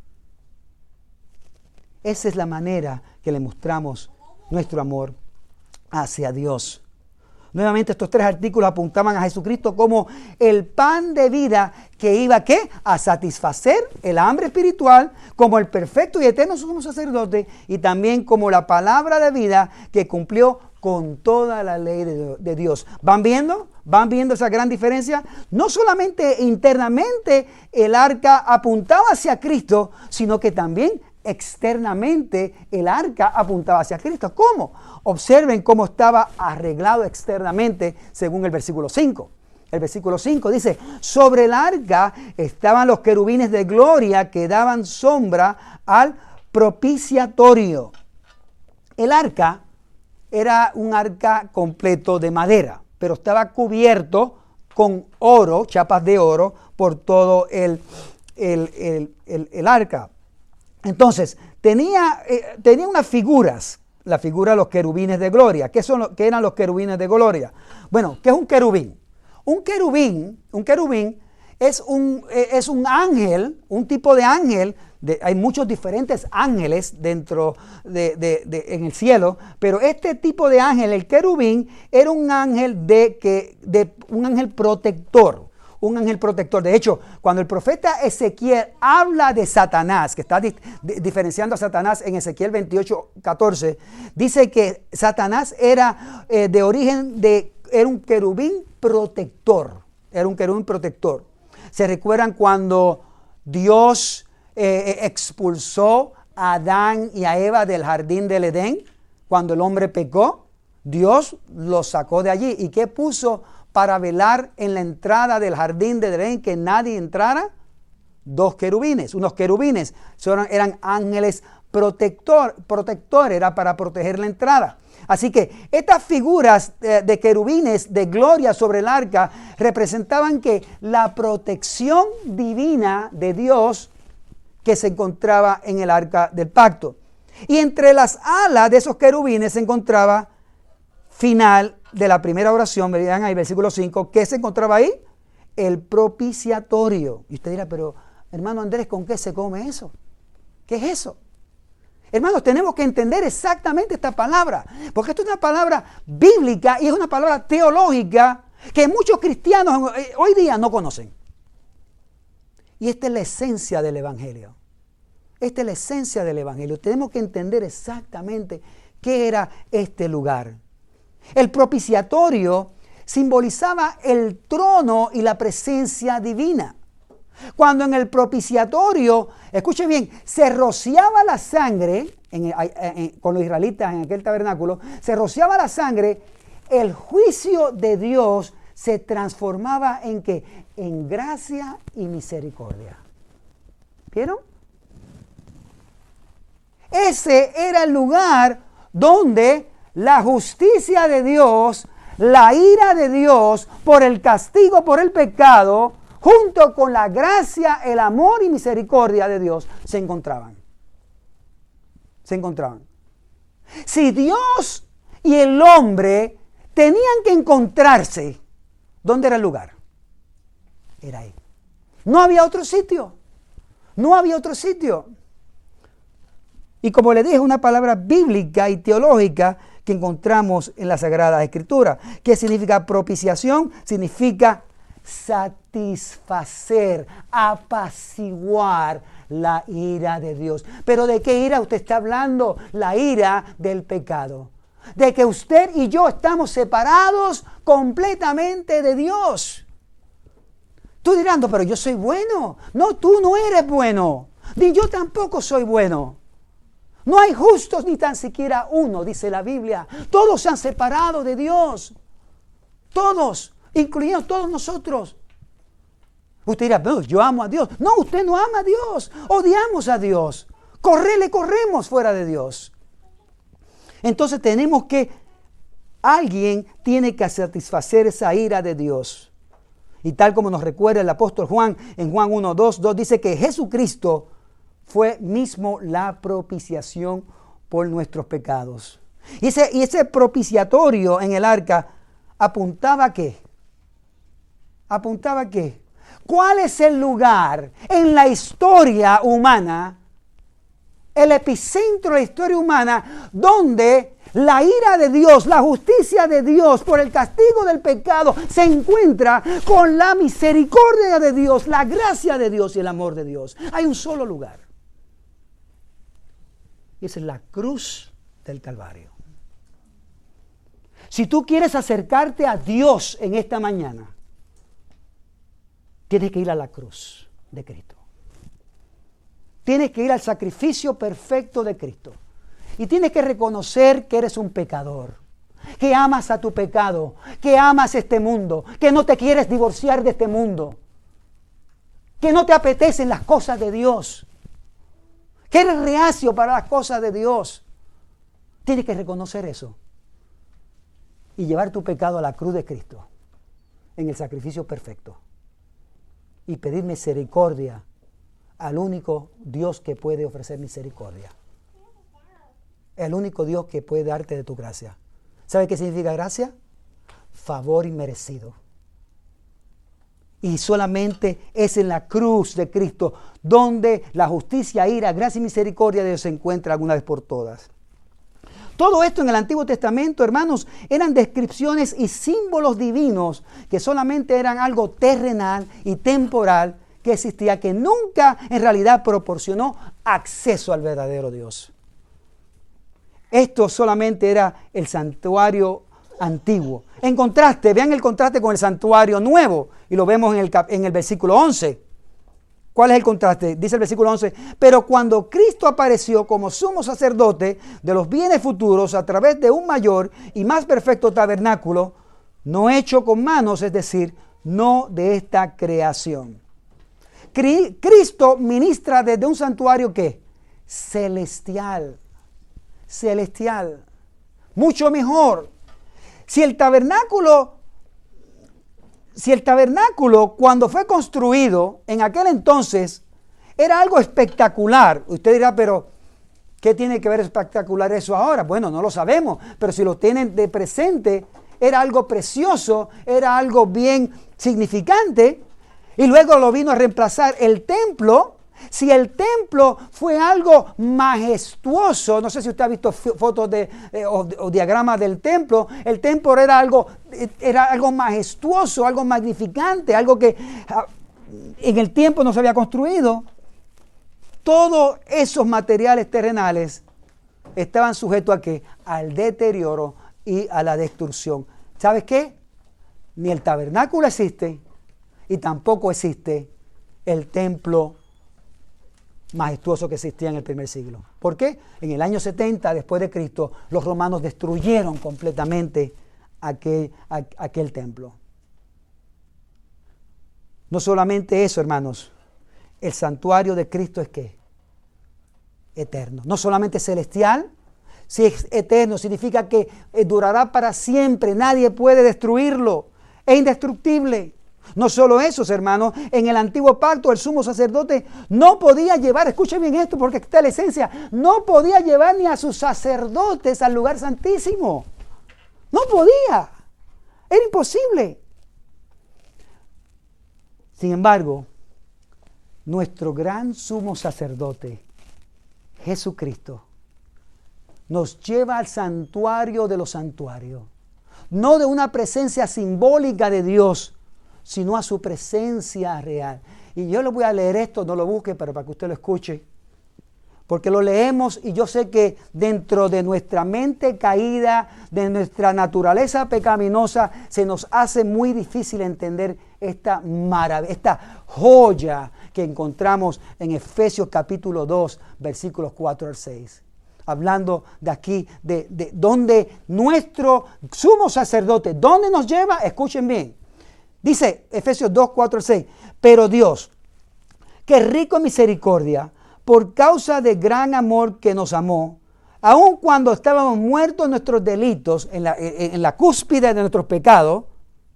Esa es la manera que le mostramos nuestro amor hacia Dios. Nuevamente estos tres artículos apuntaban a Jesucristo como el pan de vida que iba ¿qué? A satisfacer el hambre espiritual, como el perfecto y eterno sumo sacerdote, y también como la palabra de vida que cumplió con toda la ley de, de Dios. ¿Van viendo? ¿Van viendo esa gran diferencia? No solamente internamente el arca apuntaba hacia Cristo, sino que también externamente el arca apuntaba hacia Cristo. ¿Cómo? Observen cómo estaba arreglado externamente según el versículo cinco. El versículo cinco dice, sobre el arca estaban los querubines de gloria que daban sombra al propiciatorio. El arca era un arca completo de madera, pero estaba cubierto con oro, chapas de oro, por todo el, el, el, el, el arca. Entonces, tenía, eh, tenía unas figuras, la figura de los querubines de gloria. ¿Qué, son lo, ¿Qué eran los querubines de gloria? Bueno, ¿qué es un querubín? Un querubín, un querubín es un, eh, es un ángel, un tipo de ángel. De, hay muchos diferentes ángeles dentro de, de, de, en el cielo, pero este tipo de ángel, el querubín, era un ángel de, que, de un ángel protector. Un ángel protector. De hecho, cuando el profeta Ezequiel habla de Satanás, que está di- di- diferenciando a Satanás en Ezequiel veintiocho, catorce, dice que Satanás era eh, de origen de, era un querubín protector. Era un querubín protector. ¿Se recuerdan cuando Dios eh, expulsó a Adán y a Eva del jardín del Edén? Cuando el hombre pecó, Dios los sacó de allí. ¿Y qué puso para velar en la entrada del jardín de Edén que nadie entrara? Dos querubines. Unos querubines son, eran ángeles protector, protectores, era para proteger la entrada. Así que estas figuras de, de querubines de gloria sobre el arca representaban que la protección divina de Dios que se encontraba en el arca del pacto. Y entre las alas de esos querubines se encontraba final de la primera oración, vean ahí, versículo cinco, ¿qué se encontraba ahí? El propiciatorio. Y usted dirá, pero hermano Andrés, ¿con qué se come eso? ¿Qué es eso? Hermanos, tenemos que entender exactamente esta palabra, porque esto es una palabra bíblica y es una palabra teológica que muchos cristianos hoy día no conocen. Y esta es la esencia del Evangelio. Esta es la esencia del Evangelio. Tenemos que entender exactamente qué era este lugar. El propiciatorio simbolizaba el trono y la presencia divina. Cuando en el propiciatorio, escuche bien, se rociaba la sangre, en, en, en, con los israelitas en aquel tabernáculo, se rociaba la sangre, el juicio de Dios se transformaba en ¿qué? En gracia y misericordia. ¿Vieron? Ese era el lugar donde la justicia de Dios, la ira de Dios por el castigo, por el pecado, junto con la gracia, el amor y misericordia de Dios, se encontraban. Se encontraban. Si Dios y el hombre tenían que encontrarse, ¿dónde era el lugar? Era ahí. No había otro sitio. No había otro sitio. Y como le dije, una palabra bíblica y teológica que encontramos en la Sagrada Escritura. ¿Qué significa propiciación? Significa satisfacer, apaciguar la ira de Dios. ¿Pero de qué ira usted está hablando? La ira del pecado. De que usted y yo estamos separados completamente de Dios. Tú dirás, pero yo soy bueno. No, tú no eres bueno. Ni yo tampoco soy bueno. No hay justos ni tan siquiera uno, dice la Biblia. Todos se han separado de Dios. Todos, incluyendo todos nosotros. Usted dirá, pero yo amo a Dios. No, usted no ama a Dios. Odiamos a Dios. Correle, corremos fuera de Dios. Entonces tenemos que, alguien tiene que satisfacer esa ira de Dios. Y tal como nos recuerda el apóstol Juan, en Juan uno, dos, dos, dice que Jesucristo fue mismo la propiciación por nuestros pecados. Y ese, y ese propiciatorio en el arca apuntaba a qué? ¿Apuntaba a qué? ¿Cuál es el lugar en la historia humana, el epicentro de la historia humana, donde la ira de Dios, la justicia de Dios por el castigo del pecado se encuentra con la misericordia de Dios, la gracia de Dios y el amor de Dios? Hay un solo lugar. Y esa es la cruz del Calvario. Si tú quieres acercarte a Dios en esta mañana, tienes que ir a la cruz de Cristo. Tienes que ir al sacrificio perfecto de Cristo. Y tienes que reconocer que eres un pecador, que amas a tu pecado, que amas este mundo, que no te quieres divorciar de este mundo, que no te apetecen las cosas de Dios, que eres reacio para las cosas de Dios. Tienes que reconocer eso y llevar tu pecado a la cruz de Cristo en el sacrificio perfecto y pedir misericordia al único Dios que puede ofrecer misericordia, el único Dios que puede darte de tu gracia. ¿Sabe qué significa gracia? Favor inmerecido. Y solamente es en la cruz de Cristo donde la justicia, ira, gracia y misericordia de Dios se encuentra alguna vez por todas. Todo esto en el Antiguo Testamento, hermanos, eran descripciones y símbolos divinos que solamente eran algo terrenal y temporal que existía, que nunca en realidad proporcionó acceso al verdadero Dios. Esto solamente era el santuario antiguo. En contraste, vean el contraste con el santuario nuevo, y lo vemos en el, en el versículo once. ¿Cuál es el contraste? Dice el versículo once, pero cuando Cristo apareció como sumo sacerdote de los bienes futuros a través de un mayor y más perfecto tabernáculo, no hecho con manos, es decir, no de esta creación. Cristo ministra desde un santuario ¿qué? Celestial. Celestial. Mucho mejor. Si el tabernáculo, si el tabernáculo cuando fue construido en aquel entonces era algo espectacular, usted dirá, pero ¿qué tiene que ver espectacular eso ahora? Bueno, no lo sabemos, pero si lo tienen de presente, era algo precioso, era algo bien significante, y luego lo vino a reemplazar el templo. Si el templo fue algo majestuoso, no sé si usted ha visto fotos de, eh, o, o diagramas del templo, el templo era algo, era algo majestuoso, algo magnificante, algo que uh, en el tiempo no se había construido. todos esos materiales terrenales estaban sujetos a qué? Al deterioro y a la destrucción. ¿Sabes qué? Ni el tabernáculo existe y tampoco existe el templo majestuoso que existía en el primer siglo. ¿Por qué? En el año setenta después de Cristo, los romanos destruyeron completamente aquel, aquel templo. No solamente eso, hermanos, el santuario de Cristo es ¿qué? Eterno. No solamente celestial, si es eterno, significa que durará para siempre, nadie puede destruirlo, es indestructible. No solo eso, hermanos, en el antiguo pacto el sumo sacerdote no podía llevar, escuchen bien esto porque está la esencia, no podía llevar ni a sus sacerdotes al lugar santísimo. No podía, era imposible. Sin embargo, nuestro gran sumo sacerdote, Jesucristo, nos lleva al santuario de los santuarios, no de una presencia simbólica de Dios, sino a su presencia real. Y yo le voy a leer esto, no lo busque, pero para que usted lo escuche, porque lo leemos y yo sé que dentro de nuestra mente caída, de nuestra naturaleza pecaminosa, se nos hace muy difícil entender esta maravilla, esta joya que encontramos en Efesios capítulo dos, versículos cuatro al seis. Hablando de aquí, de, de donde nuestro sumo sacerdote, ¿dónde nos lleva? Escuchen bien. Dice Efesios dos, cuatro al seis, pero Dios, que es rico en misericordia, por causa de gran amor que nos amó, aun cuando estábamos muertos en nuestros delitos, en la, en, en la cúspide de nuestros pecados,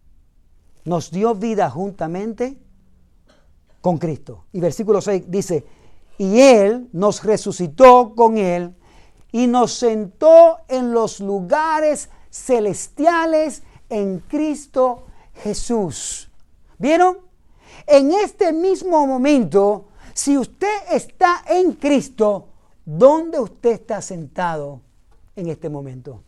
nos dio vida juntamente con Cristo. Y versículo seis dice, y Él nos resucitó con Él y nos sentó en los lugares celestiales en Cristo Jesús. ¿Vieron? En este mismo momento, si usted está en Cristo, ¿dónde usted está sentado en este momento?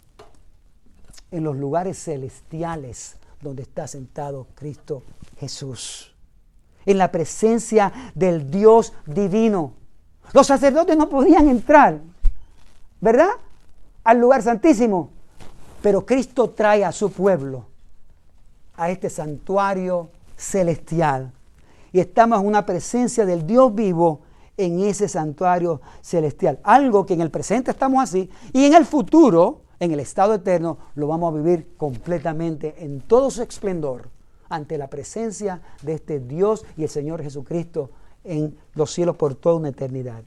En los lugares celestiales donde está sentado Cristo Jesús. En la presencia del Dios divino. Los sacerdotes no podían entrar, ¿verdad? Al lugar santísimo. Pero Cristo trae a su pueblo a este santuario celestial. Y estamos en una presencia del Dios vivo en ese santuario celestial. Algo que en el presente estamos así y en el futuro, en el estado eterno, lo vamos a vivir completamente en todo su esplendor ante la presencia de este Dios y el Señor Jesucristo en los cielos por toda una eternidad.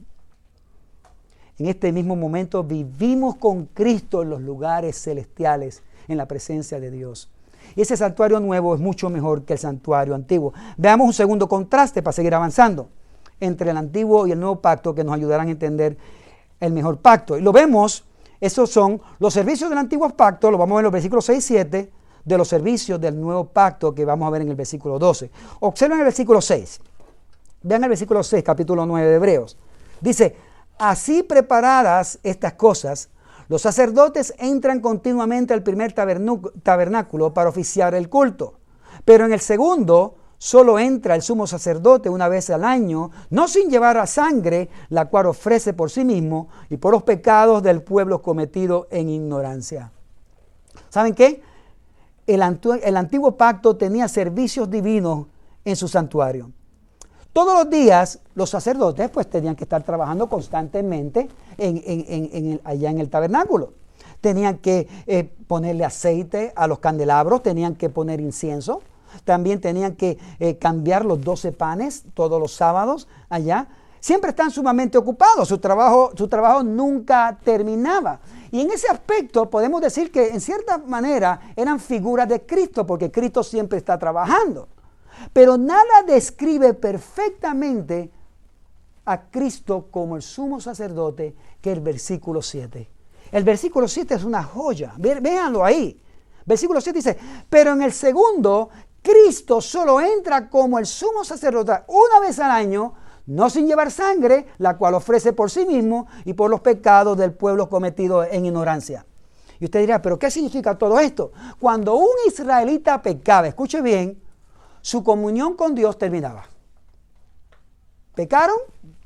En este mismo momento vivimos con Cristo en los lugares celestiales, en la presencia de Dios. Y ese santuario nuevo es mucho mejor que el santuario antiguo. Veamos un segundo contraste para seguir avanzando entre el antiguo y el nuevo pacto que nos ayudarán a entender el mejor pacto. Y lo vemos, esos son los servicios del antiguo pacto, lo vamos a ver en los versículos seis y siete, de los servicios del nuevo pacto que vamos a ver en el versículo doce. Observen el versículo seis. Vean el versículo seis, capítulo nueve de Hebreos. Dice, así preparadas estas cosas, los sacerdotes entran continuamente al primer tabernáculo para oficiar el culto. Pero en el segundo solo entra el sumo sacerdote una vez al año, no sin llevar a sangre, la cual ofrece por sí mismo y por los pecados del pueblo cometido en ignorancia. ¿Saben qué? El, antu- el antiguo pacto tenía servicios divinos en su santuario. Todos los días los sacerdotes pues tenían que estar trabajando constantemente en, en, en, en el, allá en el tabernáculo. Tenían que eh, ponerle aceite a los candelabros, tenían que poner incienso, también tenían que eh, cambiar los doce panes todos los sábados allá. Siempre están sumamente ocupados, su trabajo, su trabajo nunca terminaba. Y en ese aspecto podemos decir que en cierta manera eran figuras de Cristo, porque Cristo siempre está trabajando. Pero nada describe perfectamente a Cristo como el sumo sacerdote que el versículo siete. El versículo siete es una joya. Ve, véanlo ahí. Versículo siete dice, pero en el segundo, Cristo solo entra como el sumo sacerdote una vez al año, no sin llevar sangre, la cual ofrece por sí mismo y por los pecados del pueblo cometido en ignorancia. Y usted dirá, ¿pero qué significa todo esto? Cuando un israelita pecaba, escuche bien, su comunión con Dios terminaba. Pecaron,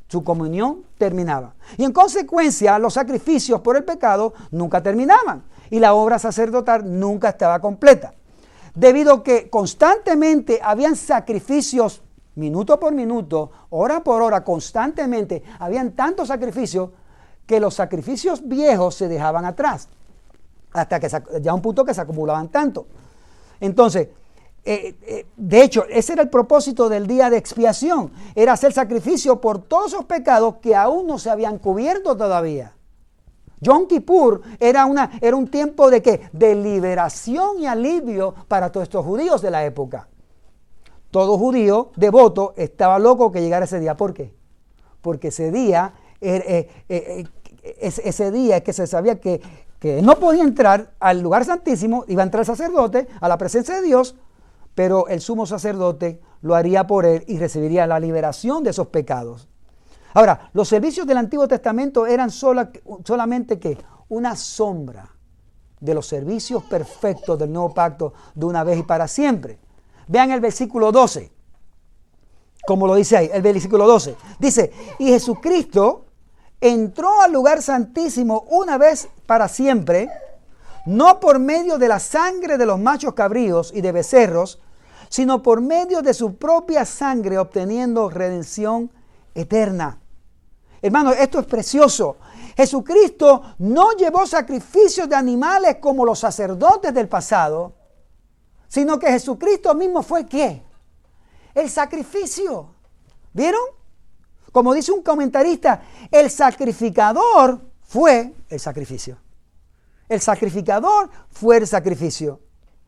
Su comunión terminaba. Y en consecuencia, los sacrificios por el pecado nunca terminaban. Y la obra sacerdotal nunca estaba completa. Debido a que constantemente habían sacrificios, minuto por minuto, hora por hora, constantemente, habían tantos sacrificios que los sacrificios viejos se dejaban atrás. Hasta que ya un punto que se acumulaban tanto. Entonces, eh, eh, de hecho, ese era el propósito del día de expiación. Era hacer sacrificio por todos esos pecados que aún no se habían cubierto todavía. Yom Kippur era, una, era un tiempo de ¿qué? De liberación y alivio para todos estos judíos de la época. Todo judío devoto estaba loco que llegara ese día. ¿Por qué? Porque ese día, eh, eh, eh, ese, ese día es que se sabía que, que no podía entrar al lugar santísimo, iba a entrar el sacerdote a la presencia de Dios, pero el sumo sacerdote lo haría por él y recibiría la liberación de esos pecados. Ahora, los servicios del Antiguo Testamento eran sola, solamente ¿qué? Una sombra de los servicios perfectos del nuevo pacto de una vez y para siempre. Vean el versículo doce, como lo dice ahí, el versículo doce. Dice, y Jesucristo entró al lugar santísimo una vez para siempre, no por medio de la sangre de los machos cabríos y de becerros, sino por medio de su propia sangre, obteniendo redención eterna. Hermanos, esto es precioso. Jesucristo no llevó sacrificios de animales como los sacerdotes del pasado, sino que Jesucristo mismo fue ¿qué? El sacrificio. ¿Vieron? Como dice un comentarista, el sacrificador fue el sacrificio. El sacrificador fue el sacrificio.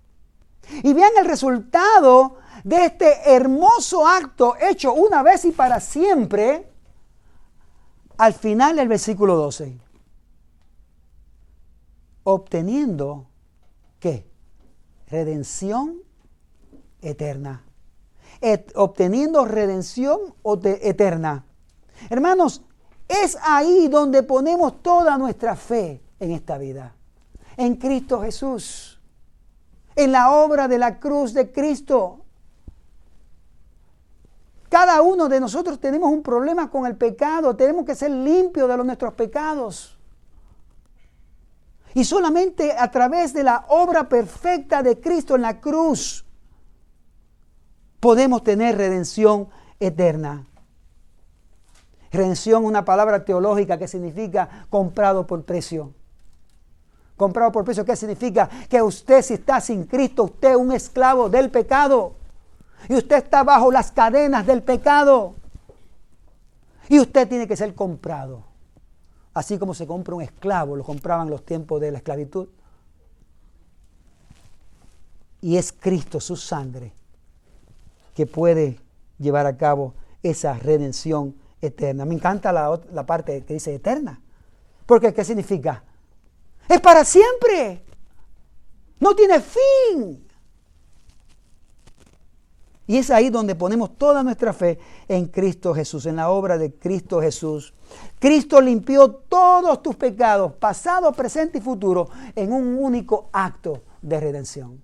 Y vean el resultado de este hermoso acto hecho una vez y para siempre al final del versículo doce. Obteniendo, ¿qué? Redención eterna. Et, obteniendo redención eterna. Hermanos, es ahí donde ponemos toda nuestra fe en esta vida. En Cristo Jesús. En la obra de la cruz de Cristo. Cada uno de nosotros tenemos un problema con el pecado. Tenemos que ser limpios de los, nuestros pecados. Y solamente a través de la obra perfecta de Cristo en la cruz podemos tener redención eterna. Redención es una palabra teológica que significa comprado por precio. Comprado por precio, ¿qué significa? Que usted, si está sin Cristo, usted es un esclavo del pecado. Y usted está bajo las cadenas del pecado. Y usted tiene que ser comprado. Así como se compra un esclavo, lo compraban en los tiempos de la esclavitud. Y es Cristo, su sangre, que puede llevar a cabo esa redención eterna. Me encanta la, la parte que dice eterna. Porque ¿qué significa? Es para siempre. No tiene fin. Y es ahí donde ponemos toda nuestra fe en Cristo Jesús, en la obra de Cristo Jesús. Cristo limpió todos tus pecados, pasado, presente y futuro, en un único acto de redención.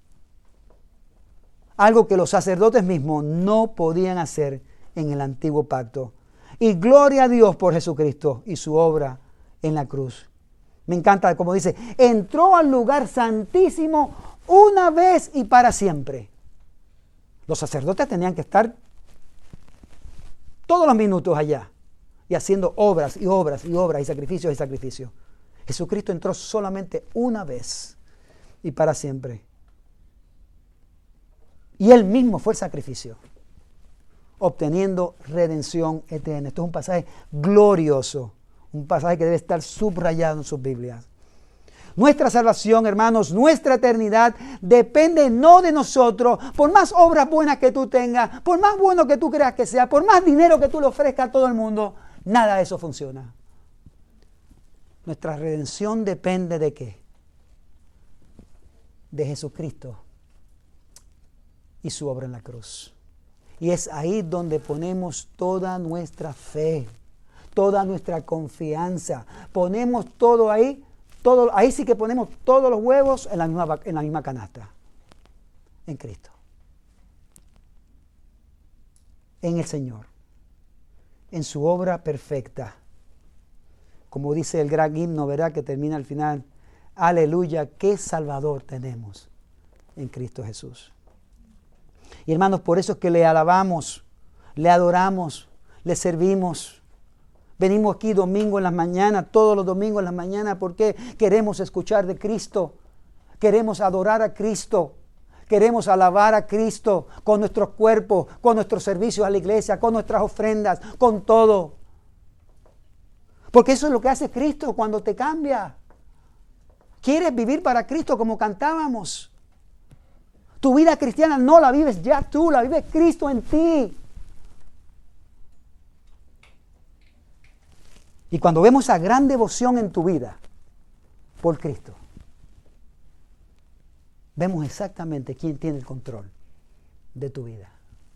Algo que los sacerdotes mismos no podían hacer en el antiguo pacto. Y gloria a Dios por Jesucristo y su obra en la cruz. Me encanta como dice, entró al lugar santísimo una vez y para siempre. Los sacerdotes tenían que estar todos los minutos allá y haciendo obras y obras y obras y sacrificios y sacrificios. Jesucristo entró solamente una vez y para siempre. Y Él mismo fue el sacrificio, obteniendo redención eterna. Esto es un pasaje glorioso, un pasaje que debe estar subrayado en sus Biblias. Nuestra salvación, hermanos, nuestra eternidad depende no de nosotros, por más obras buenas que tú tengas, por más bueno que tú creas que sea, por más dinero que tú le ofrezcas a todo el mundo, nada de eso funciona. Nuestra redención depende de qué? De Jesucristo y su obra en la cruz. Y es ahí donde ponemos toda nuestra fe, toda nuestra confianza. Ponemos todo ahí. Todo, ahí sí que ponemos todos los huevos en la misma, en la misma canasta. En Cristo. En el Señor. en su obra perfecta. Como dice el gran himno, ¿verdad?, que termina al final. Aleluya, qué Salvador tenemos en Cristo Jesús. Y hermanos, por eso es que le alabamos, le adoramos, le servimos. Venimos aquí domingo en las mañanas, todos los domingos en las mañanas, porque queremos escuchar de Cristo. Queremos adorar a Cristo. Queremos alabar a Cristo con nuestros cuerpos, con nuestros servicios a la iglesia, con nuestras ofrendas, con todo. Porque eso es lo que hace Cristo cuando te cambia. ¿Quieres vivir para Cristo como cantábamos? Tu vida cristiana no la vives ya tú, la vive Cristo en ti. Y cuando vemos esa gran devoción en tu vida por Cristo, vemos exactamente quién tiene el control de tu vida.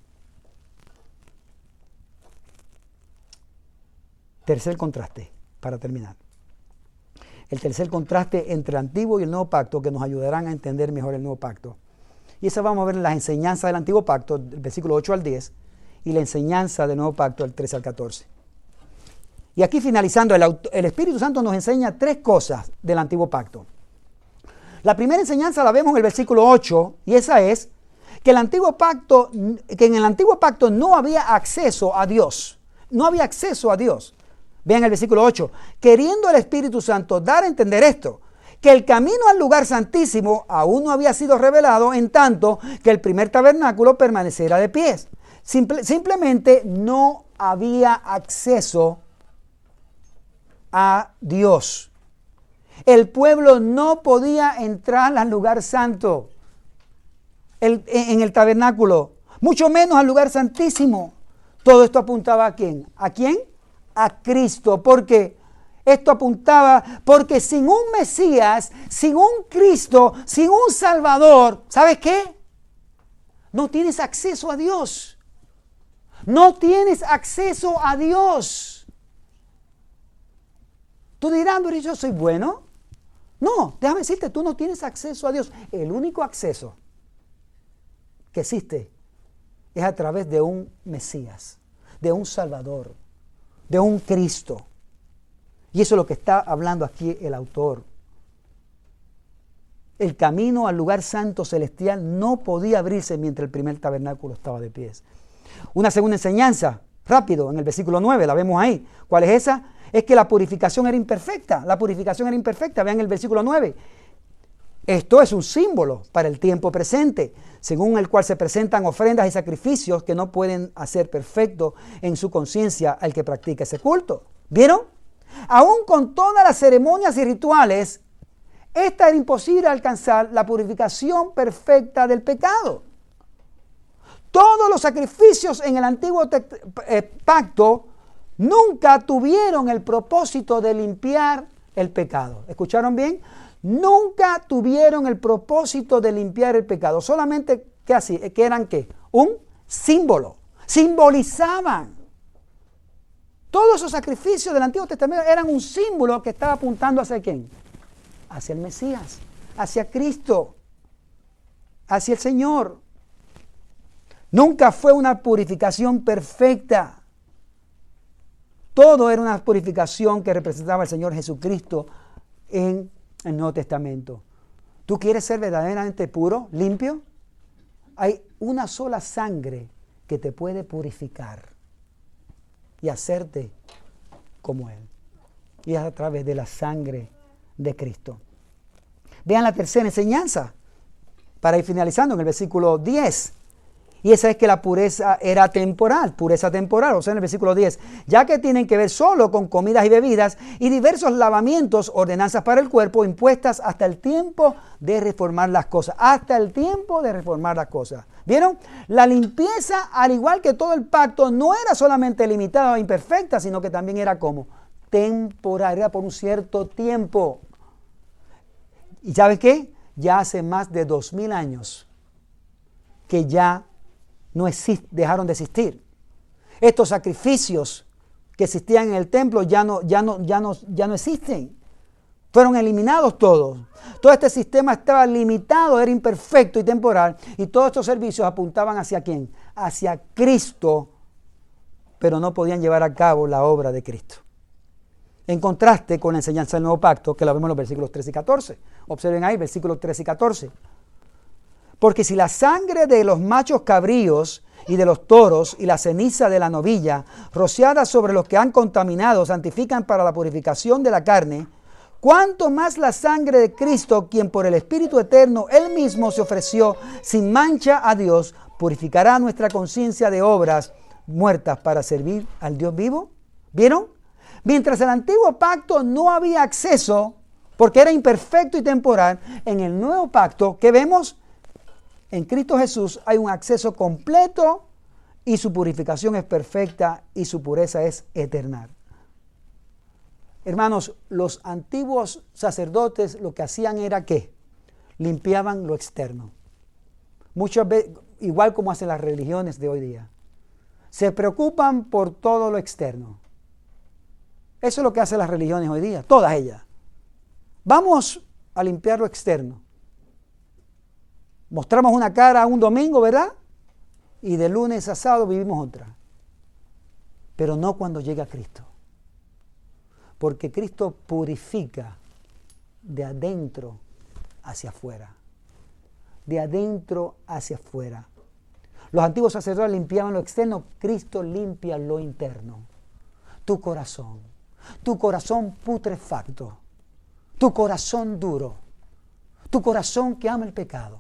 Tercer contraste, para terminar. El tercer contraste entre el antiguo y el nuevo pacto, que nos ayudarán a entender mejor el nuevo pacto. Y eso vamos a ver en las enseñanzas del antiguo pacto, del versículo ocho al diez, y la enseñanza del nuevo pacto, del trece al catorce. Y aquí finalizando, el, el Espíritu Santo nos enseña tres cosas del antiguo pacto. La primera enseñanza la vemos en el versículo ocho, y esa es que, el antiguo pacto, que en el antiguo pacto no había acceso a Dios. No había acceso a Dios. Vean el versículo ocho. Queriendo el Espíritu Santo dar a entender esto, que el camino al lugar santísimo aún no había sido revelado, en tanto que el primer tabernáculo permaneciera de pie. Simple, simplemente no había acceso a Dios. El pueblo no podía entrar al lugar santo, el, en el tabernáculo, mucho menos al lugar santísimo. Todo esto apuntaba ¿a quién? ¿A quién? A Cristo. Porque esto apuntaba, porque sin un Mesías, sin un Cristo, sin un Salvador, ¿sabes qué? No tienes acceso a Dios. No tienes acceso a Dios. Tú dirás, pero yo soy bueno. No, déjame decirte, tú no tienes acceso a Dios. El único acceso que existe es a través de un Mesías, de un Salvador, de un Cristo. Y eso es lo que está hablando aquí el autor. El camino al lugar santo celestial no podía abrirse mientras el primer tabernáculo estaba de pie. Una segunda enseñanza, rápido, en el versículo nueve, la vemos ahí. ¿Cuál es esa? Es que la purificación era imperfecta. La purificación era imperfecta. Vean el versículo nueve. Esto es un símbolo para el tiempo presente, según el cual se presentan ofrendas y sacrificios que no pueden hacer perfecto en su conciencia al que practica ese culto. ¿Vieron? Aún con todas las ceremonias y rituales, esta era imposible alcanzar la purificación perfecta del pecado. Todos los sacrificios en el antiguo eh, pacto nunca tuvieron el propósito de limpiar el pecado. ¿Escucharon bien? Nunca tuvieron el propósito de limpiar el pecado. Solamente, ¿qué así? ¿Qué eran qué? Un símbolo. Simbolizaban. Todos esos sacrificios del Antiguo Testamento eran un símbolo que estaba apuntando hacia quién. Hacia el Mesías, hacia Cristo, hacia el Señor. Nunca fue una purificación perfecta. Todo era una purificación que representaba al Señor Jesucristo en el Nuevo Testamento. ¿Tú quieres ser verdaderamente puro, limpio? Hay una sola sangre que te puede purificar y hacerte como Él. Y es a través de la sangre de Cristo. Vean la tercera enseñanza, para ir finalizando en el versículo diez. Y esa es que la pureza era temporal, pureza temporal, o sea en el versículo diez, ya que tienen que ver solo con comidas y bebidas y diversos lavamientos, ordenanzas para el cuerpo, impuestas hasta el tiempo de reformar las cosas, hasta el tiempo de reformar las cosas. ¿Vieron? La limpieza, al igual que todo el pacto, no era solamente limitada o imperfecta, sino que también era como temporal, era por un cierto tiempo. ¿Y sabes qué? Ya hace más de dos mil años que ya no exist, dejaron de existir. Estos sacrificios que existían en el templo ya no, ya no, ya no, ya no existen. Fueron eliminados todos. Todo este sistema estaba limitado, era imperfecto y temporal. Y todos estos servicios apuntaban hacia quién? Hacia Cristo pero no podían llevar a cabo la obra de Cristo. En contraste con la enseñanza del nuevo pacto, que la vemos en los versículos trece y catorce. Observen ahí, versículos trece y catorce. Porque si la sangre de los machos cabríos y de los toros y la ceniza de la novilla, rociada sobre los que han contaminado, santifican para la purificación de la carne, ¿cuánto más la sangre de Cristo, quien por el Espíritu Eterno Él mismo se ofreció sin mancha a Dios, purificará nuestra conciencia de obras muertas para servir al Dios vivo? ¿Vieron? Mientras el antiguo pacto no había acceso, porque era imperfecto y temporal, en el nuevo pacto, ¿qué vemos? En Cristo Jesús hay un acceso completo y su purificación es perfecta y su pureza es eterna. Hermanos, los antiguos sacerdotes lo que hacían era ¿qué? Limpiaban lo externo. Muchas veces, igual como hacen las religiones de hoy día, se preocupan por todo lo externo. Eso es lo que hacen las religiones hoy día, todas ellas. Vamos a limpiar lo externo. Mostramos una cara un domingo, ¿verdad? Y de lunes a sábado vivimos otra. Pero no cuando llega Cristo. Porque Cristo purifica de adentro hacia afuera. De adentro hacia afuera. Los antiguos sacerdotes limpiaban lo externo, Cristo limpia lo interno. Tu corazón, tu corazón putrefacto, tu corazón duro, tu corazón que ama el pecado.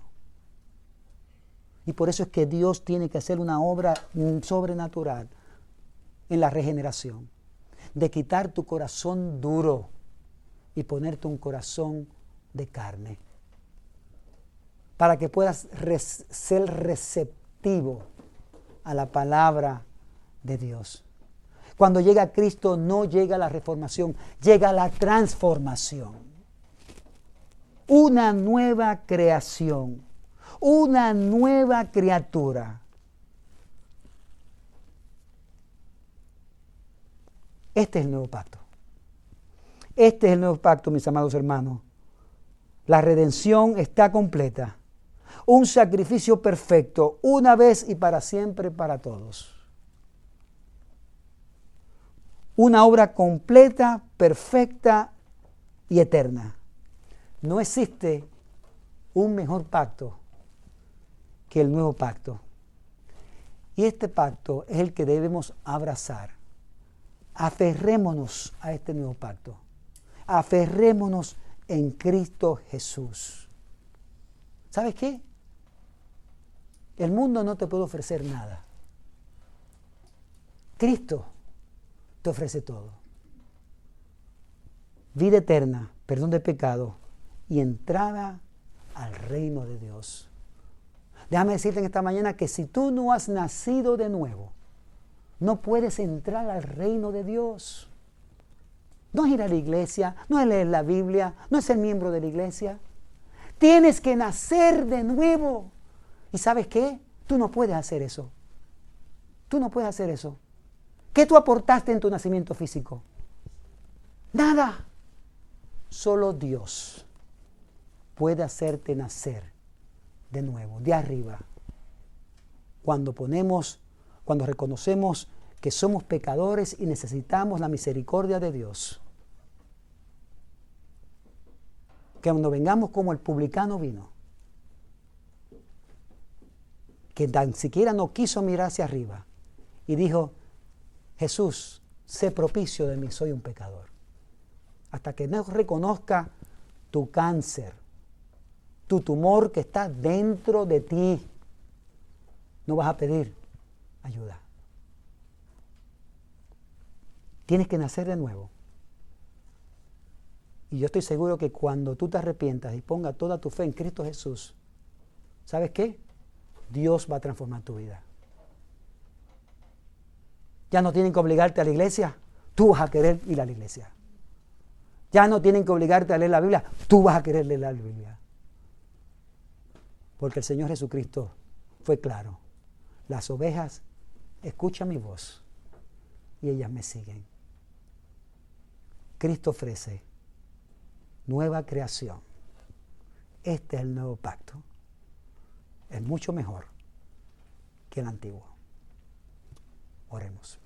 Y por eso es que Dios tiene que hacer una obra sobrenatural en la regeneración, de quitar tu corazón duro y ponerte un corazón de carne, para que puedas res- ser receptivo a la palabra de Dios. Cuando llega Cristo no llega la reformación, llega la transformación. Una nueva creación, una nueva criatura. Este es el nuevo pacto. Este es el nuevo pacto, mis amados hermanos. La redención está completa. Un sacrificio perfecto, una vez y para siempre para todos. Una obra completa, perfecta y eterna. No existe un mejor pacto que el nuevo pacto. Y este pacto es el que debemos abrazar. Aferrémonos a este nuevo pacto. Aferrémonos en Cristo Jesús. ¿Sabes qué? El mundo no te puede ofrecer nada. Cristo te ofrece todo. Vida eterna, perdón de pecado y entrada al reino de Dios. Déjame decirte en esta mañana que si tú no has nacido de nuevo, no puedes entrar al reino de Dios. No es ir a la iglesia, no es leer la Biblia, no es ser miembro de la iglesia. Tienes que nacer de nuevo. ¿Y sabes qué? Tú no puedes hacer eso. Tú no puedes hacer eso. ¿Qué tú aportaste en tu nacimiento físico? Nada. Solo Dios puede hacerte nacer de nuevo, de arriba. Cuando ponemos, cuando reconocemos que somos pecadores y necesitamos la misericordia de Dios. Que cuando vengamos como el publicano vino, que tan siquiera no quiso mirar hacia arriba y dijo: Jesús, sé propicio de mí, soy un pecador. Hasta que no reconozca tu cáncer, tu tumor que está dentro de ti, no vas a pedir ayuda. Tienes que nacer de nuevo. Y yo estoy seguro que cuando tú te arrepientas y pongas toda tu fe en Cristo Jesús, ¿sabes qué? Dios va a transformar tu vida. Ya no tienen que obligarte a la iglesia, tú vas a querer ir a la iglesia. Ya no tienen que obligarte a leer la Biblia, tú vas a querer leer la Biblia. Porque el Señor Jesucristo fue claro. Las ovejas escuchan mi voz y ellas me siguen. Cristo ofrece nueva creación. Este es el nuevo pacto. Es mucho mejor que el antiguo. Oremos.